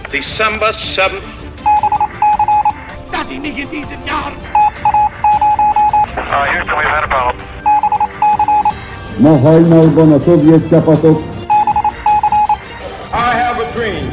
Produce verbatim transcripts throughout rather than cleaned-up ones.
December seventh. Dass ich nicht in diesen Jahren... Uh, Houston, we've had a problem. Ma hajnalban a szovjet csapatok. I have a dream.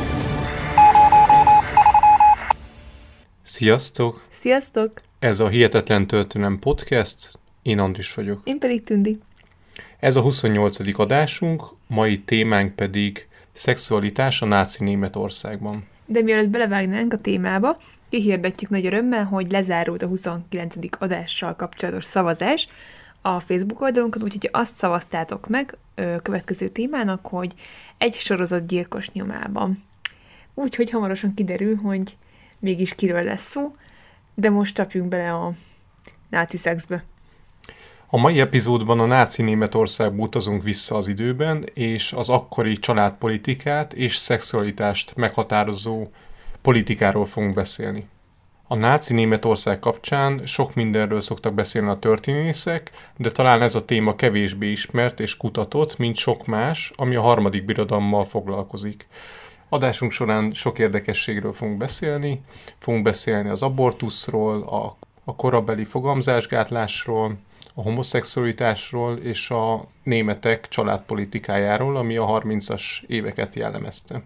Sziasztok! Sziasztok! Ez a Hihetetlen Történelem Podcast, én Andris vagyok. Én pedig Tündi. Ez a huszonnyolcadik adásunk, mai témánk pedig szexualitás a náci Németországban. De mielőtt belevágnánk a témába, kihirdetjük nagy örömmel, hogy lezárult a huszonkilencedik adással kapcsolatos szavazás a Facebook oldalunkon, úgyhogy azt szavaztátok meg ö, következő témának, hogy egy sorozatgyilkos nyomában. Úgyhogy hamarosan kiderül, hogy mégis kiről lesz szó, de most csapjunk bele a náci szexbe. A mai epizódban a náci Németországba utazunk vissza az időben, és az akkori családpolitikát és szexualitást meghatározó politikáról fogunk beszélni. A náci Németország kapcsán sok mindenről szoktak beszélni a történészek, de talán ez a téma kevésbé ismert és kutatott, mint sok más, ami a harmadik birodalommal foglalkozik. Adásunk során sok érdekességről fogunk beszélni, fogunk beszélni az abortuszról, a, a korabeli fogamzásgátlásról, a homoszexualitásról és a németek családpolitikájáról, ami a harmincas éveket jellemezte.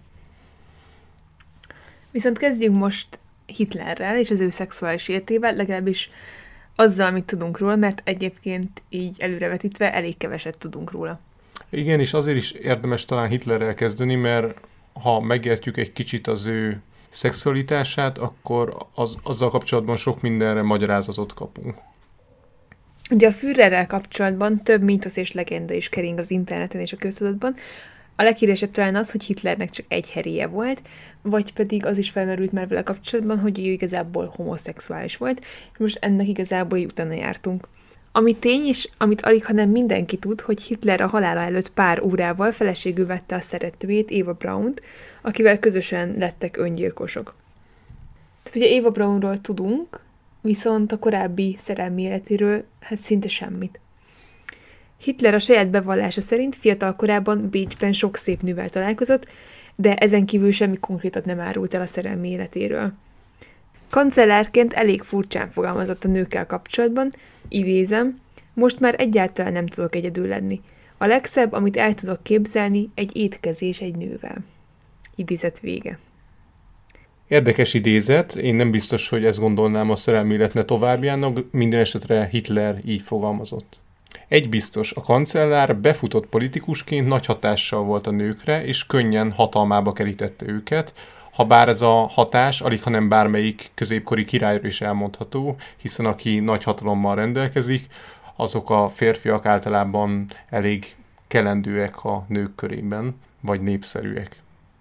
Viszont kezdjünk most Hitlerrel és az ő szexuális életével, legalábbis azzal, amit tudunk róla, mert egyébként így előrevetítve elég keveset tudunk róla. Igen, és azért is érdemes talán Hitlerrel kezdeni, mert ha megértjük egy kicsit az ő szexualitását, akkor az, azzal kapcsolatban sok mindenre magyarázatot kapunk. Ugye a Führerrel kapcsolatban több mítosz és legenda is kering az interneten és a köztudatban. A leghíresebb talán az, hogy Hitlernek csak egy heréje volt, vagy pedig az is felmerült már vele kapcsolatban, hogy ő igazából homoszexuális volt, és most ennek igazából utána jártunk. Ami tény is, amit alig, hanem mindenki tud, hogy Hitler a halála előtt pár órával feleségül vette a szeretőjét, Eva Braunt, akivel közösen lettek öngyilkosok. Tehát ugye Eva Braunról tudunk, viszont a korábbi szerelmi életéről hát szinte semmit. Hitler a saját bevallása szerint fiatal korában Bécsben sok szép nővel találkozott, de ezen kívül semmi konkrétat nem árult el a szerelmi életéről. Kancellárként elég furcsán fogalmazott a nőkkel kapcsolatban, idézem, most már egyáltalán nem tudok egyedül lenni. A legszebb, amit el tudok képzelni, egy étkezés egy nővel. Idézet vége. Érdekes idézet, én nem biztos, hogy ezt gondolnám a szerelmi életne továbbjának, minden esetre Hitler így fogalmazott. Egy biztos, a kancellár befutott politikusként nagy hatással volt a nőkre, és könnyen hatalmába kerítette őket, ha bár ez a hatás alig, hanem bármelyik középkori királyról is elmondható, hiszen aki nagy hatalommal rendelkezik, azok a férfiak általában elég kelendőek a nők körében, vagy népszerűek.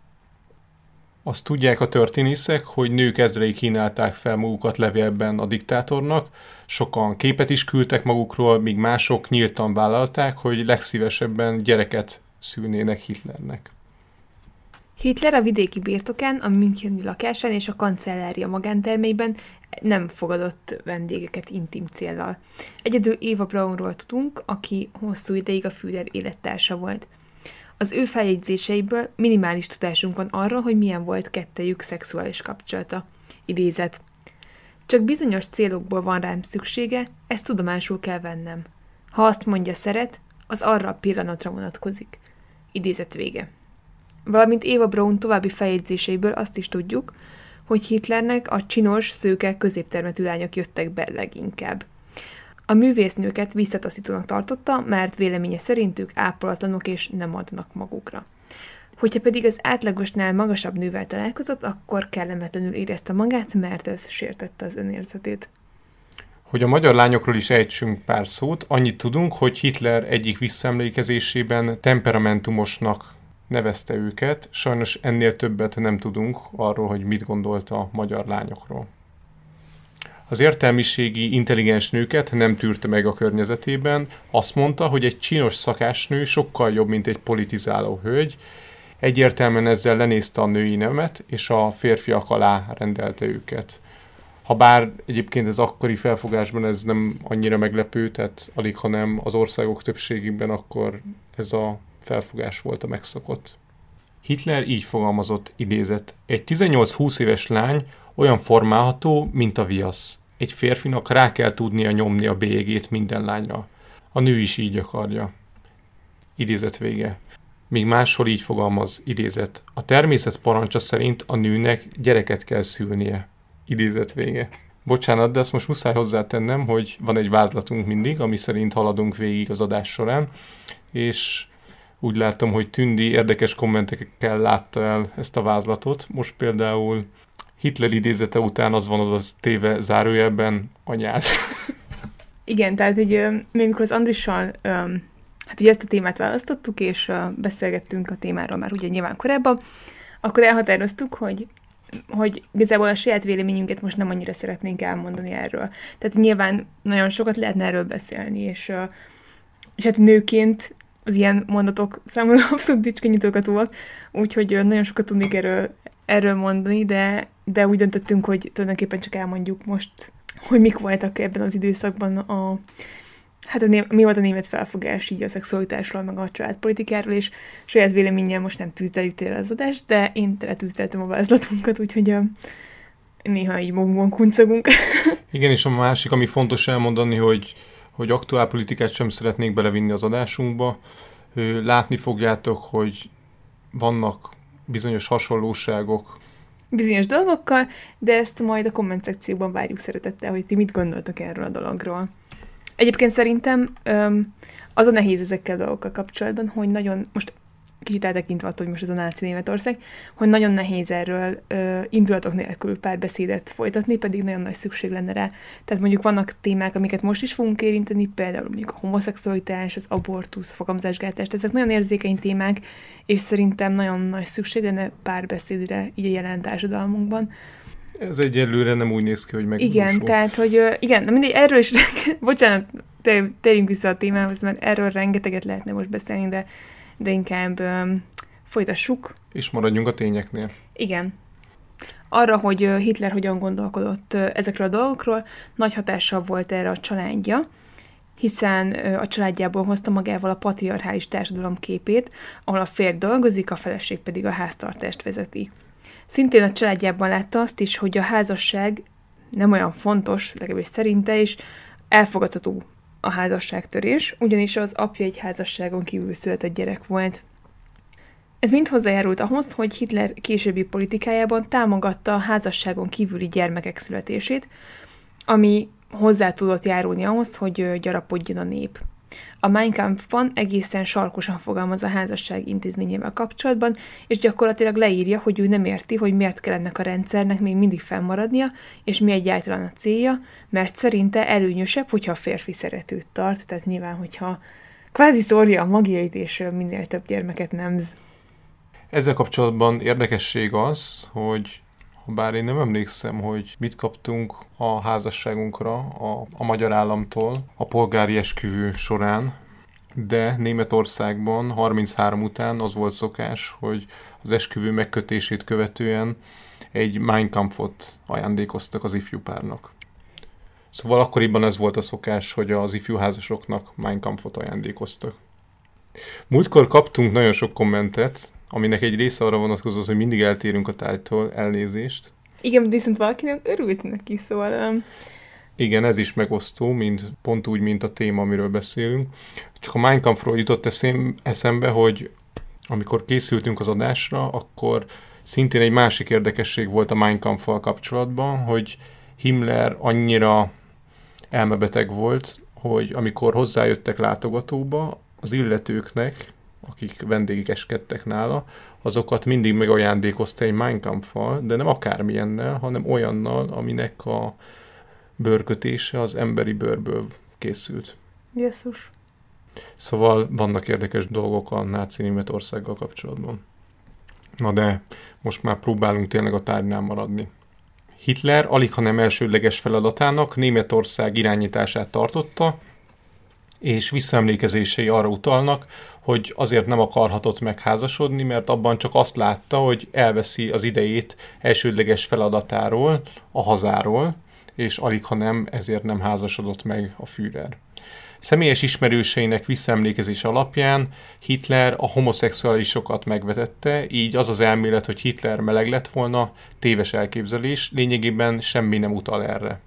Azt tudják a történészek, hogy nők ezrei kínálták fel magukat levélben a diktátornak, sokan képet is küldtek magukról, míg mások nyíltan vállalták, hogy legszívesebben gyereket szülnének Hitlernek. Hitler a vidéki birtokán, a müncheni lakásán és a kancellária magántermeiben nem fogadott vendégeket intim céllal. Egyedül Eva Braunról tudunk, aki hosszú ideig a Führer élettársa volt. Az ő feljegyzéseiből minimális tudásunk van arra, hogy milyen volt kettejük szexuális kapcsolata. Idézet. Csak bizonyos célokból van rám szüksége, ezt tudomásul kell vennem. Ha azt mondja szeret, az arra a pillanatra vonatkozik. Idézet vége. Valamint Eva Braun további feljegyzéseiből azt is tudjuk, hogy Hitlernek a csinos, szőke, középtermetű lányok jöttek be leginkább. A művésznőket visszataszítónak tartotta, mert véleménye szerint ők ápolatlanok és nem adnak magukra. Hogyha pedig az átlagosnál magasabb nővel találkozott, akkor kellemetlenül érezte magát, mert ez sértette az önérzetét. Hogy a magyar lányokról is ejtsünk pár szót, annyit tudunk, hogy Hitler egyik visszaemlékezésében temperamentumosnak nevezte őket, sajnos ennél többet nem tudunk arról, hogy mit gondolt a magyar lányokról. Az értelmiségi, intelligens nőket nem tűrte meg a környezetében, azt mondta, hogy egy csinos szakásnő sokkal jobb, mint egy politizáló hölgy, egyértelműen ezzel lenézte a női nemet, és a férfiak alá rendelte őket. Habár egyébként ez akkori felfogásban ez nem annyira meglepő, tehát alig, hanem az országok többségében akkor ez a felfogás volt a megszokott. Hitler így fogalmazott, idézet: egy tizennyolc-húsz éves lány olyan formálható, mint a viasz. Egy férfinak rá kell tudnia nyomni a bélyegét minden lányra. A nő is így akarja. Idézet vége. Míg máshol így fogalmaz, idézet: a természet parancsa szerint a nőnek gyereket kell szülnie. Idézet vége. Bocsánat, de ezt most muszáj hozzátennem, hogy van egy vázlatunk mindig, ami szerint haladunk végig az adás során, és úgy látom, hogy Tündi érdekes kommentekkel látta el ezt a vázlatot. Most például Hitler idézete után az van oda téve zárójelben, anyád. Igen, tehát hogy mi amikor az Andrissal, hát ugye ezt a témát választottuk, és beszélgettünk a témáról már ugye nyilván korábban, akkor elhatároztuk, hogy hogy igazából a saját véleményünket most nem annyira szeretnénk elmondani erről. Tehát nyilván nagyon sokat lehetne erről beszélni, és, és hát nőként az ilyen mondatok számomra abszolút bicskenyítókatóak, úgyhogy nagyon sokat tudnék erről, erről mondani, de, de úgy döntöttünk, hogy tulajdonképpen csak elmondjuk most, hogy mik voltak ebben az időszakban a hát a né- mi volt a német felfogás így a szexualitásról, meg a családpolitikáról, és saját véleménnyel most nem tűzdeljük el az adást, de én teletűzdeltem a vázlatunkat, úgyhogy a, néha így magunkban kuncogunk. Igen, és a másik, ami fontos elmondani, hogy, hogy aktuál politikát sem szeretnék belevinni az adásunkba. Látni fogjátok, hogy vannak bizonyos hasonlóságok. Bizonyos dolgokkal, de ezt majd a komment szekcióban várjuk szeretettel, hogy ti mit gondoltak erről a dologról. Egyébként szerintem öm, az a nehéz ezekkel a dolgokkal kapcsolatban, hogy nagyon, most kicsit eltekintve attól, hogy most ez a náci Németország, hogy nagyon nehéz erről ö, indulatok nélkül párbeszédet folytatni, pedig nagyon nagy szükség lenne rá. Tehát mondjuk vannak témák, amiket most is fogunk érinteni, például mondjuk a homoszexualitás, az abortusz, a fogamzásgátlás, ezek nagyon érzékeny témák, és szerintem nagyon nagy szükség lenne párbeszédre így a jelen társadalmunkban. Ez egyelőre nem úgy néz ki, hogy megvalósul. Igen, tehát, hogy igen, na mindegy, erről is, bocsánat, térjünk vissza a témához, mert erről rengeteget lehetne most beszélni, de, de inkább um, folytassuk. És maradjunk a tényeknél. Igen. Arra, hogy Hitler hogyan gondolkodott ezekről a dolgokról, nagy hatással volt erre a családja, hiszen a családjából hozta magával a patriarchális társadalom képét, ahol a férj dolgozik, a feleség pedig a háztartást vezeti. Szintén a családjában látta azt is, hogy a házasság nem olyan fontos, legalábbis szerinte is, elfogadható a házasságtörés, ugyanis az apja egy házasságon kívül született gyerek volt. Ez mind hozzájárult ahhoz, hogy Hitler későbbi politikájában támogatta a házasságon kívüli gyermekek születését, ami hozzá tudott járulni ahhoz, hogy gyarapodjon a nép. A Mein Kampfban egészen sarkosan fogalmaz a házasság intézményével kapcsolatban, és gyakorlatilag leírja, hogy ő nem érti, hogy miért kell ennek a rendszernek még mindig fennmaradnia, és mi egyáltalán a célja, mert szerinte előnyösebb, hogyha a férfi szeretőt tart, tehát nyilván, hogyha kvázi szórja a magjait, és minél több gyermeket nemz. Ezzel kapcsolatban érdekesség az, hogy bár én nem emlékszem, hogy mit kaptunk a házasságunkra a, a magyar államtól a polgári esküvő során, de Németországban harminchárom után az volt szokás, hogy az esküvő megkötését követően egy Mein Kampfot ajándékoztak az ifjú párnak. Szóval akkoriban ez volt a szokás, hogy az ifjú házasoknak Mein Kampfot ajándékoztak. Múltkor kaptunk nagyon sok kommentet, aminek egy része arra vonatkozó, hogy mindig eltérünk a tájtól, elnézést. Igen, viszont valakinek örült neki, szóval... Um... Igen, ez is megosztó, mint, pont úgy, mint a téma, amiről beszélünk. Csak a Mein Kampfról jutott eszem, eszembe, hogy amikor készültünk az adásra, akkor szintén egy másik érdekesség volt a Mein Kampffal kapcsolatban, hogy Himmler annyira elmebeteg volt, hogy amikor hozzájöttek látogatóba, az illetőknek, akik vendégeskedtek nála, azokat mindig megajándékozta egy Mein Kampffal, de nem akármilyennel, hanem olyannal, aminek a bőrkötése az emberi bőrből készült. Jesszus. Szóval vannak érdekes dolgok a náci Németországgal kapcsolatban. Na de most már próbálunk tényleg a tárgynál maradni. Hitler aligha nem elsődleges feladatának Németország irányítását tartotta, és visszaemlékezései arra utalnak, hogy azért nem akarhatott megházasodni, mert abban csak azt látta, hogy elveszi az idejét elsődleges feladatáról, a hazáról, és aligha nem, ezért nem házasodott meg a Führer. Személyes ismerőseinek visszaemlékezése alapján Hitler a homoszexuálisokat megvetette, így az az elmélet, hogy Hitler meleg lett volna, téves elképzelés, lényegében semmi nem utal erre.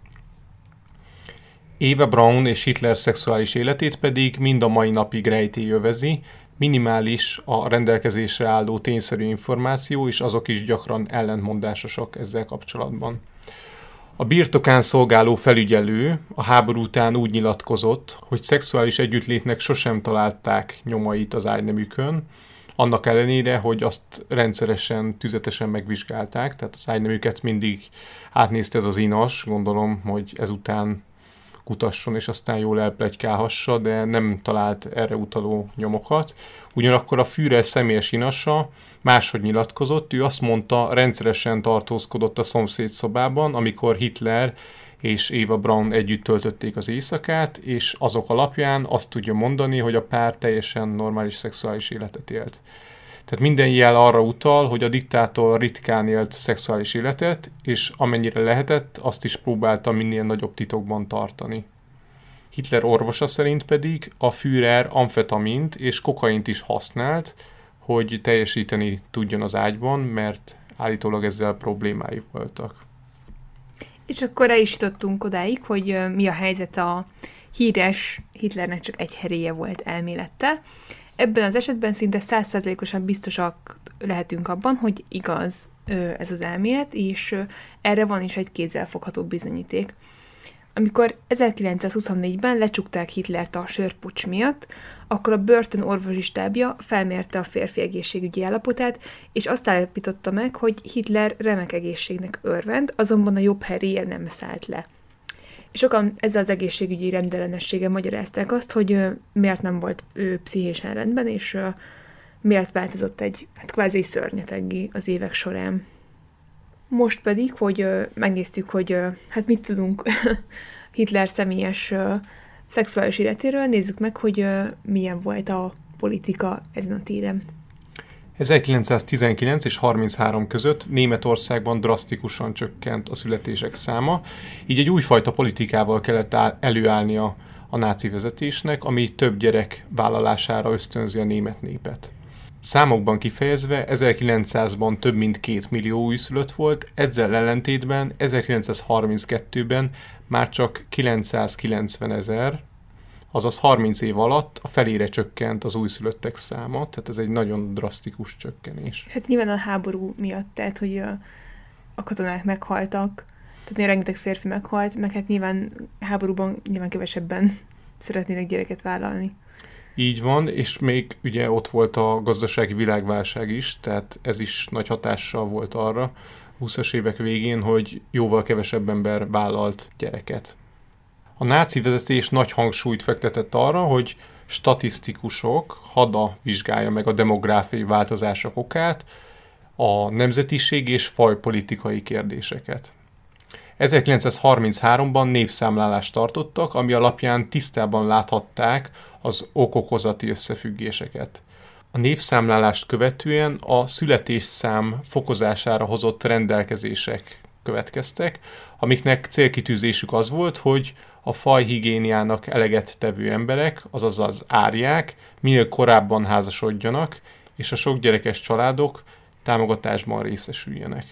Eva Braun és Hitler szexuális életét pedig mind a mai napig rejtély övezi, minimális a rendelkezésre álló tényszerű információ, és azok is gyakran ellentmondásosak ezzel kapcsolatban. A birtokán szolgáló felügyelő a háború után úgy nyilatkozott, hogy szexuális együttlétnek sosem találták nyomait az ágynemükön, annak ellenére, hogy azt rendszeresen, tüzetesen megvizsgálták, tehát az ágynemüket mindig átnézte ez az inas, gondolom, hogy ezután kutasson és aztán jól elpletykálhassa, de nem talált erre utaló nyomokat. Ugyanakkor a Führer személyes inasa máshogy nyilatkozott, ő azt mondta, rendszeresen tartózkodott a szomszéd szobában, amikor Hitler és Eva Braun együtt töltötték az éjszakát, és azok alapján azt tudja mondani, hogy a pár teljesen normális szexuális életet élt. Tehát minden jel arra utal, hogy a diktátor ritkán élt szexuális életet, és amennyire lehetett, azt is próbálta minél nagyobb titokban tartani. Hitler orvosa szerint pedig a Führer amfetamint és kokaint is használt, hogy teljesíteni tudjon az ágyban, mert állítólag ezzel problémái voltak. És akkor el is jutottunk odáig, hogy mi a helyzet a híres Hitlernek csak egy heréje volt elmélettel. Ebben az esetben szinte száz százalékosan biztosak lehetünk abban, hogy igaz ez az elmélet, és erre van is egy kézzelfogható bizonyíték. Amikor ezerkilencszázhuszonnégyben lecsukták Hitlert a sörpuccs miatt, akkor a börtön orvosi stábja felmérte a férfi egészségügyi állapotát, és azt állapította meg, hogy Hitler remek egészségnek örvend, azonban a jobb heréje nem szállt le. Sokan ezzel az egészségügyi rendellenességgel magyarázták azt, hogy ö, miért nem volt ő pszichésen rendben, és ö, miért változott egy hát kvázi szörnyeteggé az évek során. Most pedig, hogy ö, megnéztük, hogy ö, hát mit tudunk Hitler személyes ö, szexuális életéről, nézzük meg, hogy ö, milyen volt a politika ezen a téren. ezerkilencszáztizenkilenc és harminchárom között Németországban drasztikusan csökkent a születések száma, így egy újfajta politikával kellett előállnia a náci vezetésnek, ami több gyerek vállalására ösztönzi a német népet. Számokban kifejezve ezerkilencszázban több mint két millió újszülött volt, ezzel ellentétben ezerkilencszázharminckettőben már csak kilencszázkilencven ezer, azaz harminc év alatt a felére csökkent az újszülöttek száma, tehát ez egy nagyon drasztikus csökkenés. Hát nyilván a háború miatt, tehát hogy a, a katonák meghaltak, tehát rengeteg férfi meghalt, meg hát nyilván háborúban nyilván kevesebben szeretnének gyereket vállalni. Így van, és még ugye ott volt a gazdasági világválság is, tehát ez is nagy hatással volt arra húszas évek végén, hogy jóval kevesebb ember vállalt gyereket. A náci vezetés nagy hangsúlyt fektetett arra, hogy statisztikusok hada vizsgálja meg a demográfiai változások okát, a nemzetiség és fajpolitikai kérdéseket. ezerkilencszázharmincháromban népszámlálást tartottak, ami alapján tisztában láthatták az ok-okozati összefüggéseket. A népszámlálást követően a születésszám fokozására hozott rendelkezések következtek, amiknek célkitűzésük az volt, hogy a fajhigiéniának eleget tevő emberek, azaz az árják, minél korábban házasodjanak, és a sokgyerekes családok támogatásban részesüljenek.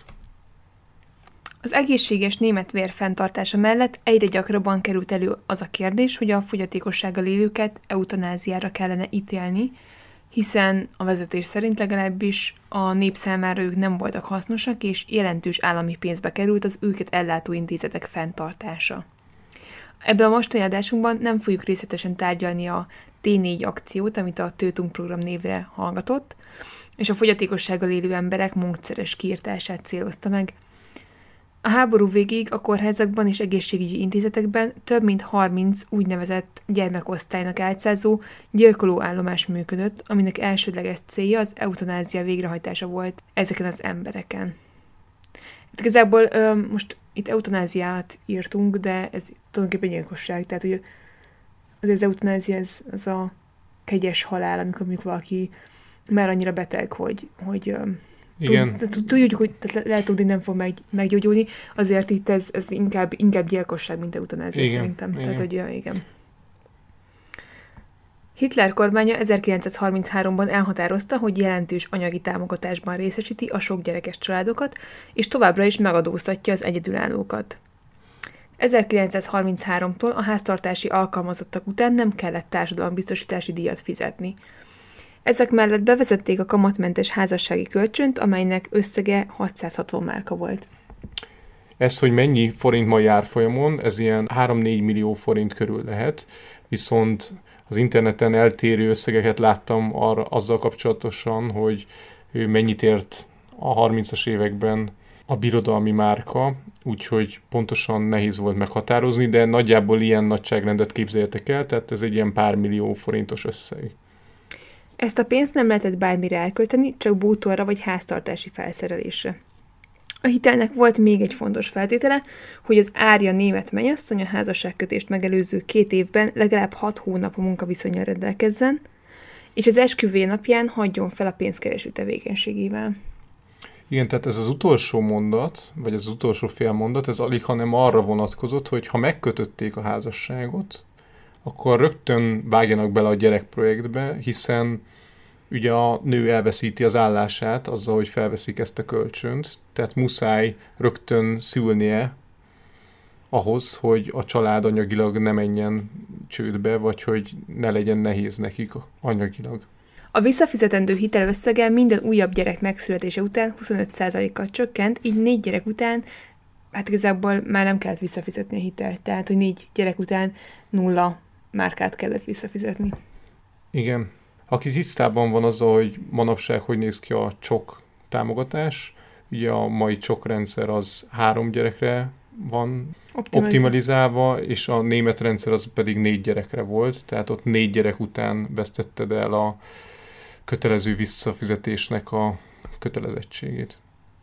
Az egészséges német vér fenntartása mellett egyre gyakrabban került elő az a kérdés, hogy a fogyatékossággal élőket eutanáziára kellene ítélni, hiszen a vezetés szerint legalábbis a nép számára ők nem voltak hasznosak, és jelentős állami pénzbe került az őket ellátó intézetek fenntartása. Ebben a mostani adásunkban nem fogjuk részletesen tárgyalni a té négy akciót, amit a Tötung program névre hallgatott, és a fogyatékossággal élő emberek módszeres kiirtását célozta meg. A háború végéig a kórházakban és egészségügyi intézetekben több mint harminc úgynevezett gyermekosztálynak álcázó gyilkolóállomás működött, aminek elsődleges célja az eutanázia végrehajtása volt ezeken az embereken. Hát igazából ö, most itt eutanáziát írtunk, de ez tulajdonképpen gyilkosság, tehát hogy az, az eutanázia ez, az a kegyes halál, amikor mondjuk valaki már annyira beteg, hogy, hogy igen. Tudjuk, hogy lehet tudni, nem fog meg, meggyógyulni, azért itt ez, ez inkább, inkább gyilkosság, mint eutanázia igen, szerintem. igen. Tehát, hogy ja, igen. Hitler kormánya ezerkilencszázharmincháromban elhatározta, hogy jelentős anyagi támogatásban részesíti a sok gyerekes családokat, és továbbra is megadóztatja az egyedülállókat. ezerkilencszázharmincháromtól a háztartási alkalmazottak után nem kellett társadalombiztosítási díjat fizetni. Ezek mellett bevezették a kamatmentes házassági kölcsönt, amelynek összege hatszázhatvan márka volt. Ez, hogy mennyi forint mai árfolyamon, ez ilyen három-négy millió forint körül lehet, viszont az interneten eltérő összegeket láttam arra, azzal kapcsolatosan, hogy ő mennyit ért a harmincas években a birodalmi márka, úgyhogy pontosan nehéz volt meghatározni, de nagyjából ilyen nagyságrendet képzeljetek el, tehát ez egy ilyen pár millió forintos összeg. Ezt a pénzt nem lehetett bármire elkölteni, csak bútorra vagy háztartási felszerelésre. A hitelnek volt még egy fontos feltétele, hogy az árja német mennyasszony a házasságkötést megelőző két évben legalább hat hónap a munkaviszonnyal rendelkezzen, és az esküvője napján hagyjon fel a pénzkereső tevékenységével. Igen, tehát ez az utolsó mondat, vagy ez az utolsó fél mondat, ez alig, hanem arra vonatkozott, hogy ha megkötötték a házasságot, akkor rögtön vágjanak bele a gyerekprojektbe, hiszen ugye a nő elveszíti az állását azzal, hogy felveszik ezt a kölcsönt, tehát muszáj rögtön szülnie ahhoz, hogy a család anyagilag ne menjen csődbe, vagy hogy ne legyen nehéz nekik anyagilag. A visszafizetendő hitel összege minden újabb gyerek megszületése után huszonöt százalékkal csökkent, így négy gyerek után, hát igazából már nem kellett visszafizetni a hitelt, tehát hogy négy gyerek után nulla márkát kellett visszafizetni. Igen. Aki tisztában van azzal, hogy manapság hogy néz ki a csok támogatás, ugye a mai csokrendszer az három gyerekre van optimalizálva, optimalizálva, és a német rendszer az pedig négy gyerekre volt, tehát ott négy gyerek után vesztetted el a kötelező visszafizetésnek a kötelezettségét.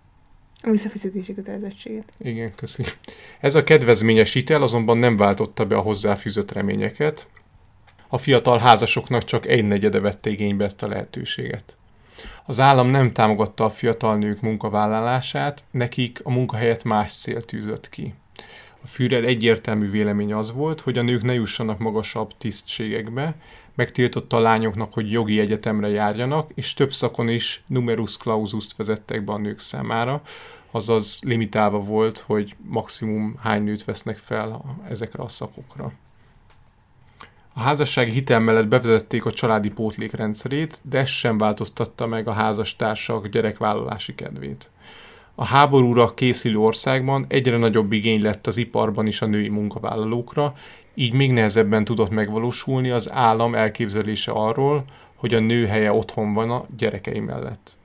A visszafizetési kötelezettségét. Igen, köszi. Ez a kedvezményes hitel azonban nem váltotta be a hozzáfűzött reményeket. A fiatal házasoknak csak egynegyede vette igénybe ezt a lehetőséget. Az állam nem támogatta a fiatal nők munkavállalását, nekik a munkahelyet más cél tűzött ki. A Führer egyértelmű véleménye az volt, hogy a nők ne jussanak magasabb tisztségekbe, megtiltotta a lányoknak, hogy jogi egyetemre járjanak, és több szakon is numerus clausust vezettek be a nők számára, azaz limitálva volt, hogy maximum hány nőt vesznek fel ezekre a szakokra. A házassági hitel mellett bevezették a családi pótlék rendszerét, de ez sem változtatta meg a házastársak gyerekvállalási kedvét. A háborúra készülő országban egyre nagyobb igény lett az iparban is a női munkavállalókra, így még nehezebben tudott megvalósulni az állam elképzelése arról, hogy a nő helye otthon van a gyerekei mellett.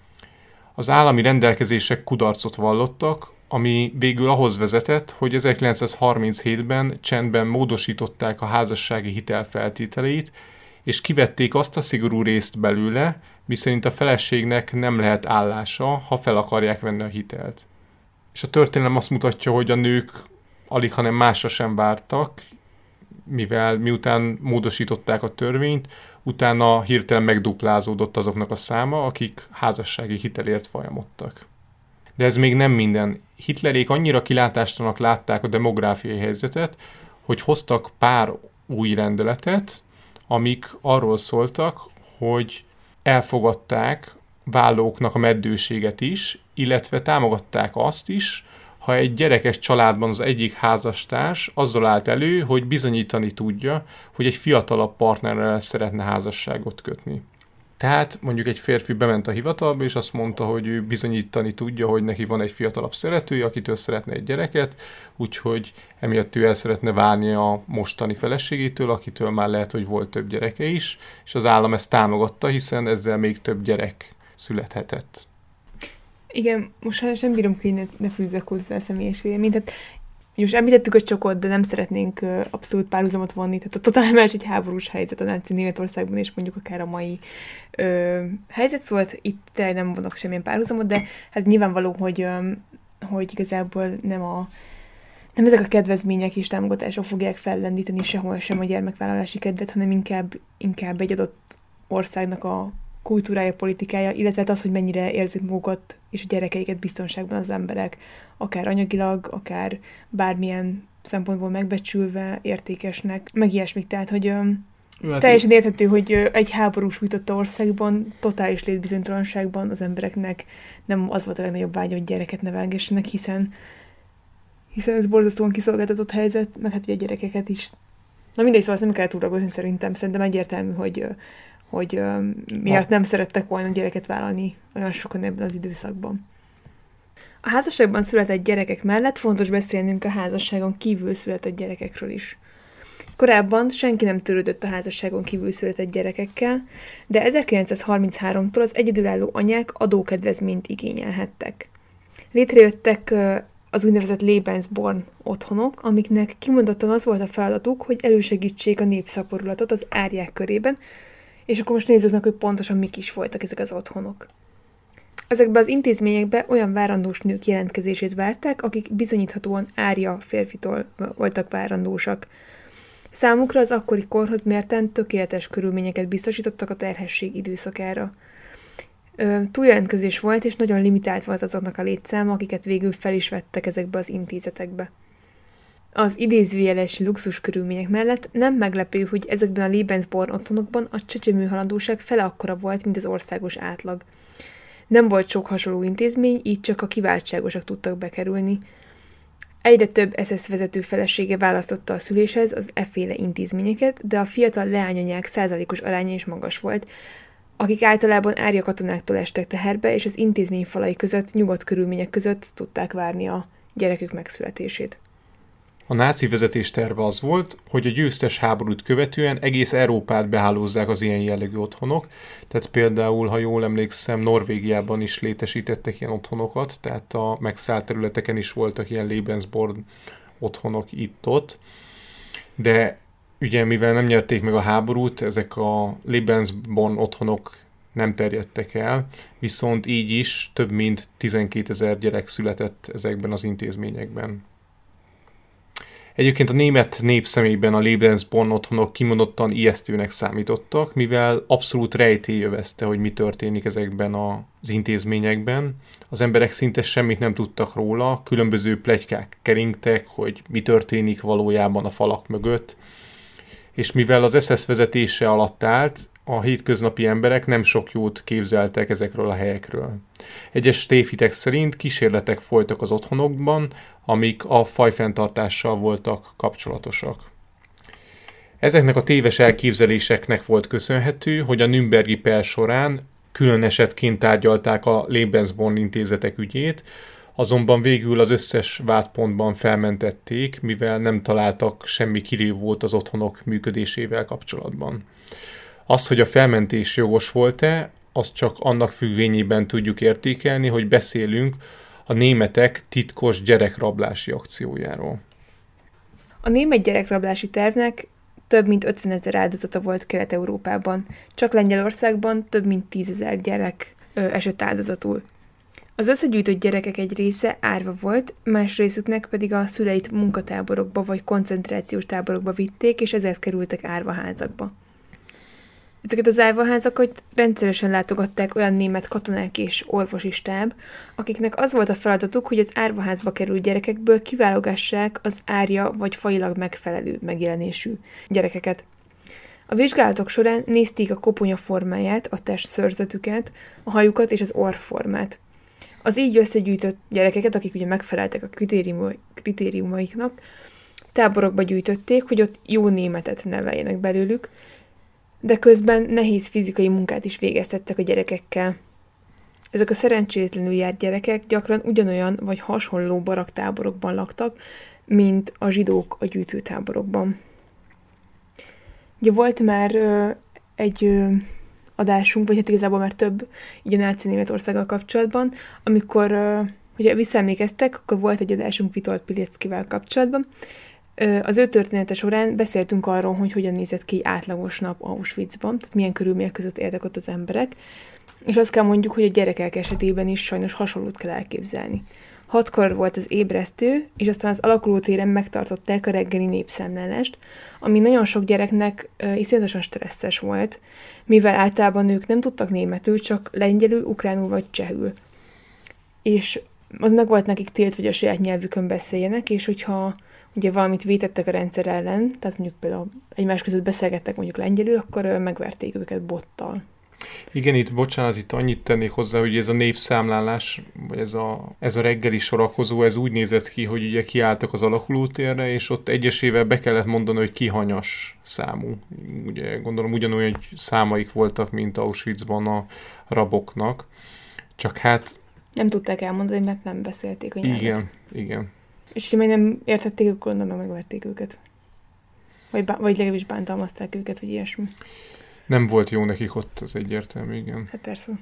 Az állami rendelkezések kudarcot vallottak, ami végül ahhoz vezetett, hogy ezerkilencszázharminchétben csendben módosították a házassági hitel feltételeit, és kivették azt a szigorú részt belőle, miszerint a feleségnek nem lehet állása, ha fel akarják venni a hitelt. És a történelem azt mutatja, hogy a nők alig, hanem másra sem vártak, mivel miután módosították a törvényt, utána hirtelen megduplázódott azoknak a száma, akik házassági hitelért folyamodtak. De ez még nem minden. Hitlerék annyira kilátástalannak látták a demográfiai helyzetet, hogy hoztak pár új rendeletet, amik arról szóltak, hogy elfogadták vállóknak a meddőséget is, illetve támogatták azt is, ha egy gyerekes családban az egyik házastárs azzal állt elő, hogy bizonyítani tudja, hogy egy fiatalabb partnerrel szeretne házasságot kötni. Tehát mondjuk egy férfi bement a hivatalba, és azt mondta, hogy ő bizonyítani tudja, hogy neki van egy fiatalabb szeretője, akitől szeretne egy gyereket, úgyhogy emiatt ő el szeretne válni a mostani feleségétől, akitől már lehet, hogy volt több gyereke is, és az állam ezt támogatta, hiszen ezzel még több gyerek születhetett. Igen, most sem bírom ki, hogy ne, ne fűzzek hozzá a személyes véleményt. Tehát most említettük a csokot, de nem szeretnénk uh, abszolút párhuzamot vonni. Tehát a totál más egy háborús helyzet a náci Németországban, és mondjuk akár a mai uh, helyzet, szóval itt nem vannak semmilyen párhuzamot, de hát nyilvánvaló, hogy, um, hogy igazából nem, a, nem ezek a kedvezmények és támogatások fogják fellendíteni sehol sem a gyermekvállalási kedvet, hanem inkább, inkább egy adott országnak a kultúrája, politikája, illetve az, hogy mennyire érzik magukat és a gyerekeiket biztonságban az emberek, akár anyagilag, akár bármilyen szempontból megbecsülve, értékesnek, meg ilyesmik. Tehát, hogy... Hát teljesen érthető, hogy egy háborús sújtotta országban, totális létbizonytalanságban az embereknek nem az volt a legnagyobb vágya, hogy gyereket nevelgessenek, hiszen hiszen ez borzasztóan kiszolgáltatott helyzet, meg hát ugye a gyerekeket is. Na mindegy, szóval ezt nem kell túragozni szerintem. Szerintem egyértelmű, hogy, hogy miért nem szerettek volna gyereket vállalni olyan sokan ebben az időszakban. A házasságban született gyerekek mellett fontos beszélnünk a házasságon kívül született gyerekekről is. Korábban senki nem törődött a házasságon kívül született gyerekekkel, de ezerkilencszázharmincháromtól az egyedülálló anyák adókedvezményt igényelhettek. Létrejöttek az úgynevezett Lebensborn otthonok, amiknek kimondottan az volt a feladatuk, hogy elősegítsék a népszaporulatot az árják körében, és akkor most nézzük meg, hogy pontosan mik is voltak ezek az otthonok. Ezekben az intézményekben olyan várandós nők jelentkezését várták, akik bizonyíthatóan árja férfitól voltak várandósak. Számukra az akkori korhoz mérten tökéletes körülményeket biztosítottak a terhesség időszakára. Túljelentkezés volt, és nagyon limitált volt azoknak a létszáma, akiket végül fel is vettek ezekbe az intézetekbe. Az idézőjeles luxus körülmények mellett nem meglepő, hogy ezekben a Lebensborn otthonokban a csecsemőhalandóság fele akkora volt, mint az országos átlag. Nem volt sok hasonló intézmény, így csak a kiváltságosak tudtak bekerülni. Egyre több es es vezető felesége választotta a szüléshez az efféle intézményeket, de a fiatal leányanyák százalékos aránya is magas volt, akik általában árja katonáktól estek teherbe, és az intézmény falai között, nyugodt körülmények között tudták várni a gyerekük megszületését. A náci vezetés terve az volt, hogy a győztes háborút követően egész Európát behálózzák az ilyen jellegű otthonok, tehát például, ha jól emlékszem, Norvégiában is létesítettek ilyen otthonokat, tehát a megszállt területeken is voltak ilyen Lebensborn otthonok itt-ott, de ugye mivel nem nyerték meg a háborút, ezek a Lebensborn otthonok nem terjedtek el, viszont így is több mint tizenkétezer gyerek született ezekben az intézményekben. Egyébként a német nép szemében a Lebensborn otthonok kimondottan ijesztőnek számítottak, mivel abszolút rejtély övezte, hogy mi történik ezekben az intézményekben. Az emberek szinte semmit nem tudtak róla, különböző pletykák keringtek, hogy mi történik valójában a falak mögött, és mivel az es es vezetése alatt állt, a hétköznapi emberek nem sok jót képzeltek ezekről a helyekről. Egyes tévhitek szerint kísérletek folytak az otthonokban, amik a fajfenntartással voltak kapcsolatosak. Ezeknek a téves elképzeléseknek volt köszönhető, hogy a nürnbergi per során külön esetként tárgyalták a Lebensborn intézetek ügyét, azonban végül az összes vádpontban felmentették, mivel nem találtak semmi kirívót az otthonok működésével kapcsolatban. Az, hogy a felmentés jogos volt-e, azt csak annak függvényében tudjuk értékelni, hogy beszélünk a németek titkos gyerekrablási akciójáról. A német gyerekrablási tervnek több mint ötvenezer áldozata volt Kelet-Európában, csak Lengyelországban több mint tízezer gyerek ö, esett áldozatul. Az összegyűjtött gyerekek egy része árva volt, más részüknek pedig a szüleit munkatáborokba vagy koncentrációs táborokba vitték, és ezért kerültek árvaházakba. Ezeket az árvaházakat rendszeresen látogatták olyan német katonák és orvosi stáb, akiknek az volt a feladatuk, hogy az árvaházba került gyerekekből kiválogassák az árja vagy fajilag megfelelő megjelenésű gyerekeket. A vizsgálatok során nézték a koponya formáját, a testszörzetüket, a hajukat és az orrformát. Az így összegyűjtött gyerekeket, akik ugye megfeleltek a kritériumaiknak, táborokba gyűjtötték, hogy ott jó németet neveljenek belőlük, de közben nehéz fizikai munkát is végeztettek a gyerekekkel. Ezek a szerencsétlenül járt gyerekek gyakran ugyanolyan vagy hasonló baraktáborokban laktak, mint a zsidók a gyűjtőtáborokban. Ugye volt már ö, egy ö, adásunk, vagy hát igazából már több, így a náci Németországgal kapcsolatban, amikor, ö, hogyha visszaemlékeztek, akkor volt egy adásunk Witold Pileckivel kapcsolatban. Ö, az ő története során beszéltünk arról, hogy hogyan nézett ki egy átlagos nap Auschwitzban, tehát milyen körülmények között éltek ott az emberek, és azt kell mondjuk, hogy a gyerekek esetében is sajnos hasonlót kell elképzelni. Hatkor volt az ébresztő, és aztán az alakulótéren megtartották a reggeli népszámlálást, ami nagyon sok gyereknek uh, iszonyatosan stresszes volt, mivel általában ők nem tudtak németül, csak lengyelül, ukránul vagy csehül. És az meg volt nekik tilt, hogy a saját nyelvükön beszéljenek, és hogyha ugye valamit vétettek a rendszer ellen, tehát mondjuk például egymás között beszélgettek mondjuk lengyelül, akkor megverték őket bottal. Igen, itt, bocsánat, itt annyit tennék hozzá, hogy ez a népszámlálás, vagy ez a, ez a reggeli sorakozó, ez úgy nézett ki, hogy ugye kiálltak az alakulótérre, és ott egyesével be kellett mondani, hogy ki hanyas számú. Ugye gondolom ugyanolyan számaik voltak, mint Auschwitzban a raboknak, csak hát... Nem tudták elmondani, mert nem beszélték a nyelvet. Igen, igen. És ha még nem értették, akkor onnan megverték őket. Vagy, bá- vagy legalábbis bántalmazták őket, vagy ilyesmi. Nem volt jó nekik ott, ez egyértelmű, igen. Hát persze.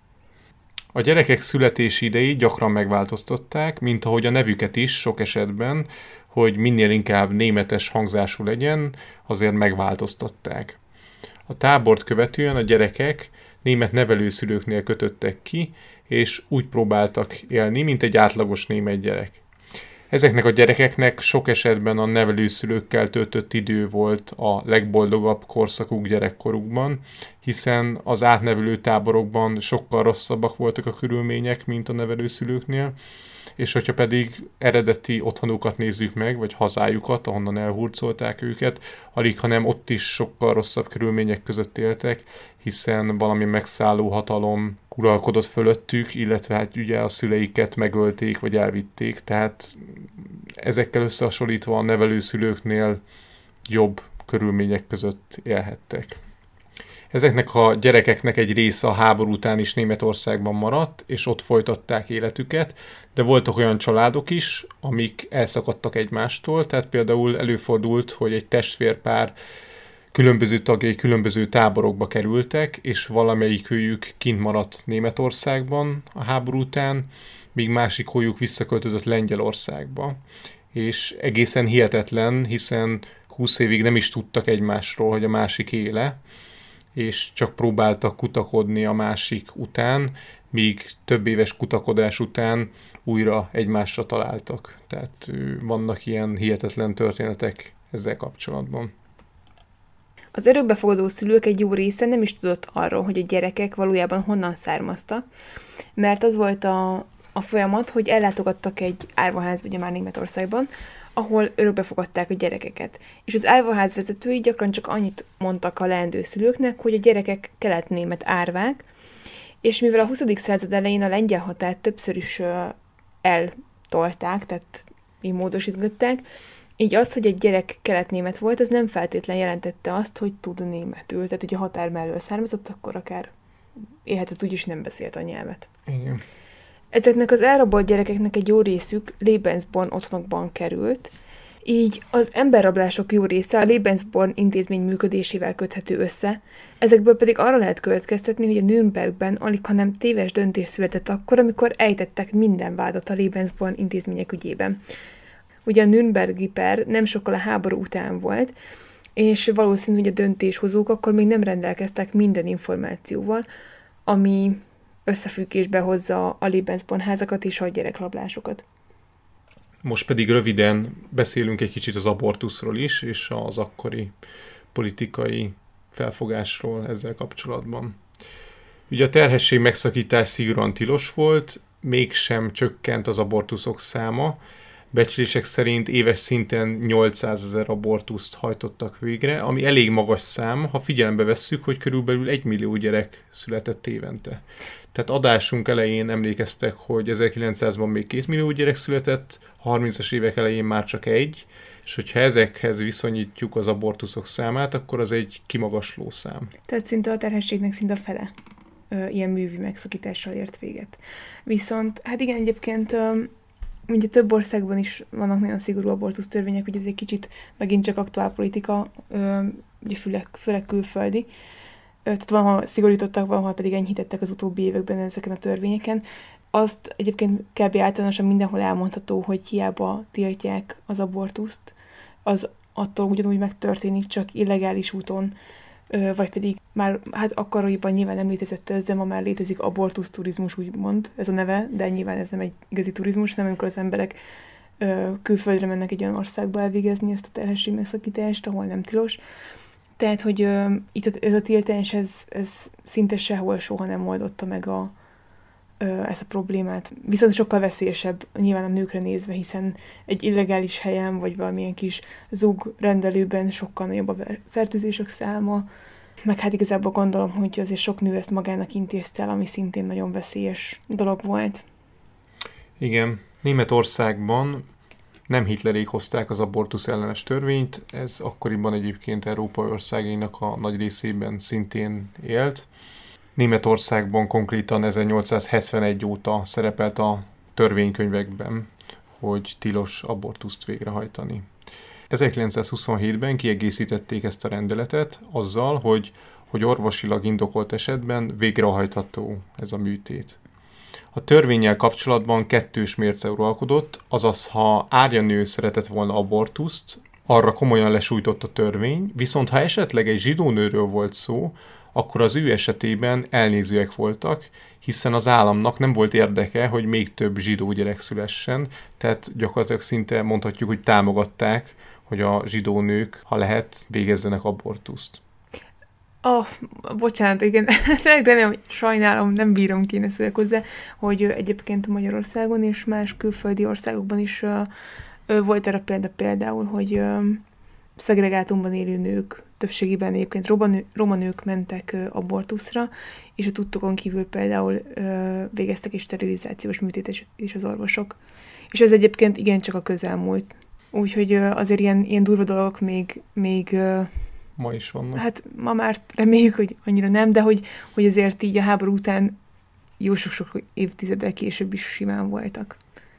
A gyerekek születési idejét gyakran megváltoztatták, mint ahogy a nevüket is sok esetben, hogy minél inkább németes hangzású legyen, azért megváltoztatták. A tábort követően a gyerekek német nevelőszülőknél kötöttek ki, és úgy próbáltak élni, mint egy átlagos német gyerek. Ezeknek a gyerekeknek sok esetben a nevelőszülőkkel töltött idő volt a legboldogabb korszakuk gyerekkorukban, hiszen az átnevelő táborokban sokkal rosszabbak voltak a körülmények, mint a nevelőszülőknél, és hogyha pedig eredeti otthonukat nézzük meg, vagy hazájukat, ahonnan elhurcolták őket, alig, hanem ott is sokkal rosszabb körülmények között éltek, hiszen valami megszálló hatalom uralkodott fölöttük, illetve hát ugye a szüleiket megölték, vagy elvitték, tehát ezekkel összehasonlítva a nevelőszülőknél jobb körülmények között élhettek. Ezeknek a gyerekeknek egy része a háború után is Németországban maradt, és ott folytatták életüket, de voltak olyan családok is, amik elszakadtak egymástól, tehát például előfordult, hogy egy testvérpár különböző tagjai különböző táborokba kerültek, és valamelyikőjük kint maradt Németországban a háború után, míg másikójuk visszaköltözött Lengyelországba. És egészen hihetetlen, hiszen húsz évig nem is tudtak egymásról, hogy a másik éle, és csak próbáltak kutakodni a másik után, míg több éves kutakodás után újra egymásra találtak. Tehát vannak ilyen hihetetlen történetek ezzel kapcsolatban. Az örökbefogadó szülők egy jó része nem is tudott arról, hogy a gyerekek valójában honnan származtak, mert az volt a, a folyamat, hogy ellátogattak egy árvaházba, ugye már Németországban, ahol örökbefogadták a gyerekeket. És az árvaház vezetői gyakran csak annyit mondtak a leendő szülőknek, hogy a gyerekek kelet-német árvák, és mivel a huszadik század elején a lengyel határt többször is uh, eltolták, tehát így módosították, így az, hogy egy gyerek kelet-német volt, ez nem feltétlen jelentette azt, hogy tud németül. Tehát, hogy a határ mellől származott, akkor akár élhetett úgy is nem beszélt a nyelvet. Igen. Ezeknek az elrabolt gyerekeknek egy jó részük Lebensborn otthonokban került, így az emberrablások jó része a Lebensborn intézmény működésével köthető össze, ezekből pedig arra lehet következtetni, hogy a Nürnbergben alig, hanem téves döntés született akkor, amikor ejtettek minden vádat a Lebensborn intézmények ügyében. Ugye a Nürnbergi per nem sokkal a háború után volt, és valószínű, hogy a döntéshozók akkor még nem rendelkeztek minden információval, ami összefüggésbe hozza a Lebensborn házakat és a gyerekrablásokat. Most pedig röviden beszélünk egy kicsit az abortuszról is, és az akkori politikai felfogásról ezzel kapcsolatban. Ugye a terhesség megszakítás szigorúan tilos volt, mégsem csökkent az abortuszok száma. Becslések szerint éves szinten nyolcszázezer abortuszt hajtottak végre, ami elég magas szám, ha figyelembe vesszük, hogy körülbelül egy millió gyerek született évente. Tehát adásunk elején emlékeztek, hogy ezerkilencszázban még két millió gyerek született, a harmincas évek elején már csak egy, és hogyha ezekhez viszonyítjuk az abortuszok számát, akkor az egy kimagasló szám. Tehát szinte a terhességnek szinte a fele ö, ilyen művi megszakítással ért véget. Viszont, hát igen, egyébként ö, ugye több országban is vannak nagyon szigorú abortusz törvények, ugye ez egy kicsit megint csak aktuálpolitika, ö, ugye főleg, főleg külföldi. Tehát valahol szigorítottak, valahol pedig enyhítettek az utóbbi években ezeken a törvényeken. Azt egyébként kb. Általánosan mindenhol elmondható, hogy hiába tiltják az abortuszt, az attól ugyanúgy megtörténik, csak illegális úton, vagy pedig már, hát akkoriban nyilván nem létezett ez, de ma már létezik abortusz turizmus, úgymond, ez a neve, de nyilván ez nem egy igazi turizmus, nem amikor az emberek külföldre mennek egy olyan országba elvégezni ezt a terhesség megszakítást, ahol nem tilos. Tehát, hogy uh, itt ez a tiltás, ez, ez szinte sehol soha nem oldotta meg a, ezt a problémát. Viszont sokkal veszélyesebb nyilván a nőkre nézve, hiszen egy illegális helyen, vagy valamilyen kis zug rendelőben sokkal nagyobb a fertőzések száma, meg hát igazából gondolom, hogy azért sok nő ezt magának intézte el, ami szintén nagyon veszélyes dolog volt. Igen, Németországban nem Hitlerék hozták az abortusz ellenes törvényt, ez akkoriban egyébként Európai országainak a nagy részében szintén élt. Németországban konkrétan ezernyolcszázhetvenegy óta szerepelt a törvénykönyvekben, hogy tilos abortuszt végrehajtani. ezerkilencszázhuszonhétben kiegészítették ezt a rendeletet azzal, hogy, hogy orvosilag indokolt esetben végrehajtható ez a műtét. A törvénnyel kapcsolatban kettős mérce uralkodott, azaz ha árjanő szeretett volna abortuszt, arra komolyan lesújtott a törvény, viszont ha esetleg egy zsidó nőről volt szó, akkor az ő esetében elnézőek voltak, hiszen az államnak nem volt érdeke, hogy még több zsidó gyerek szülessen, tehát gyakorlatilag szinte mondhatjuk, hogy támogatták, hogy a zsidó nők, ha lehet, végezzenek abortuszt. Oh, bocsánat, igen, de nem, sajnálom, nem bírom ki ne szólják hozzá, hogy egyébként Magyarországon és más külföldi országokban is uh, uh, volt erre példa például, hogy uh, szegregátumban élő nők, többségében egyébként roma, nő, roma nők mentek uh, abortuszra, és a tudtokon kívül például uh, végeztek is sterilizációs műtétet is az orvosok. És ez egyébként igencsak a közelmúlt. Úgyhogy uh, azért ilyen, ilyen durva dolgok még, még uh, ma is vannak. Hát ma már reméljük, hogy annyira nem, de hogy, hogy azért így a háború után jó sok-sok évtizeddel később is simán voltak.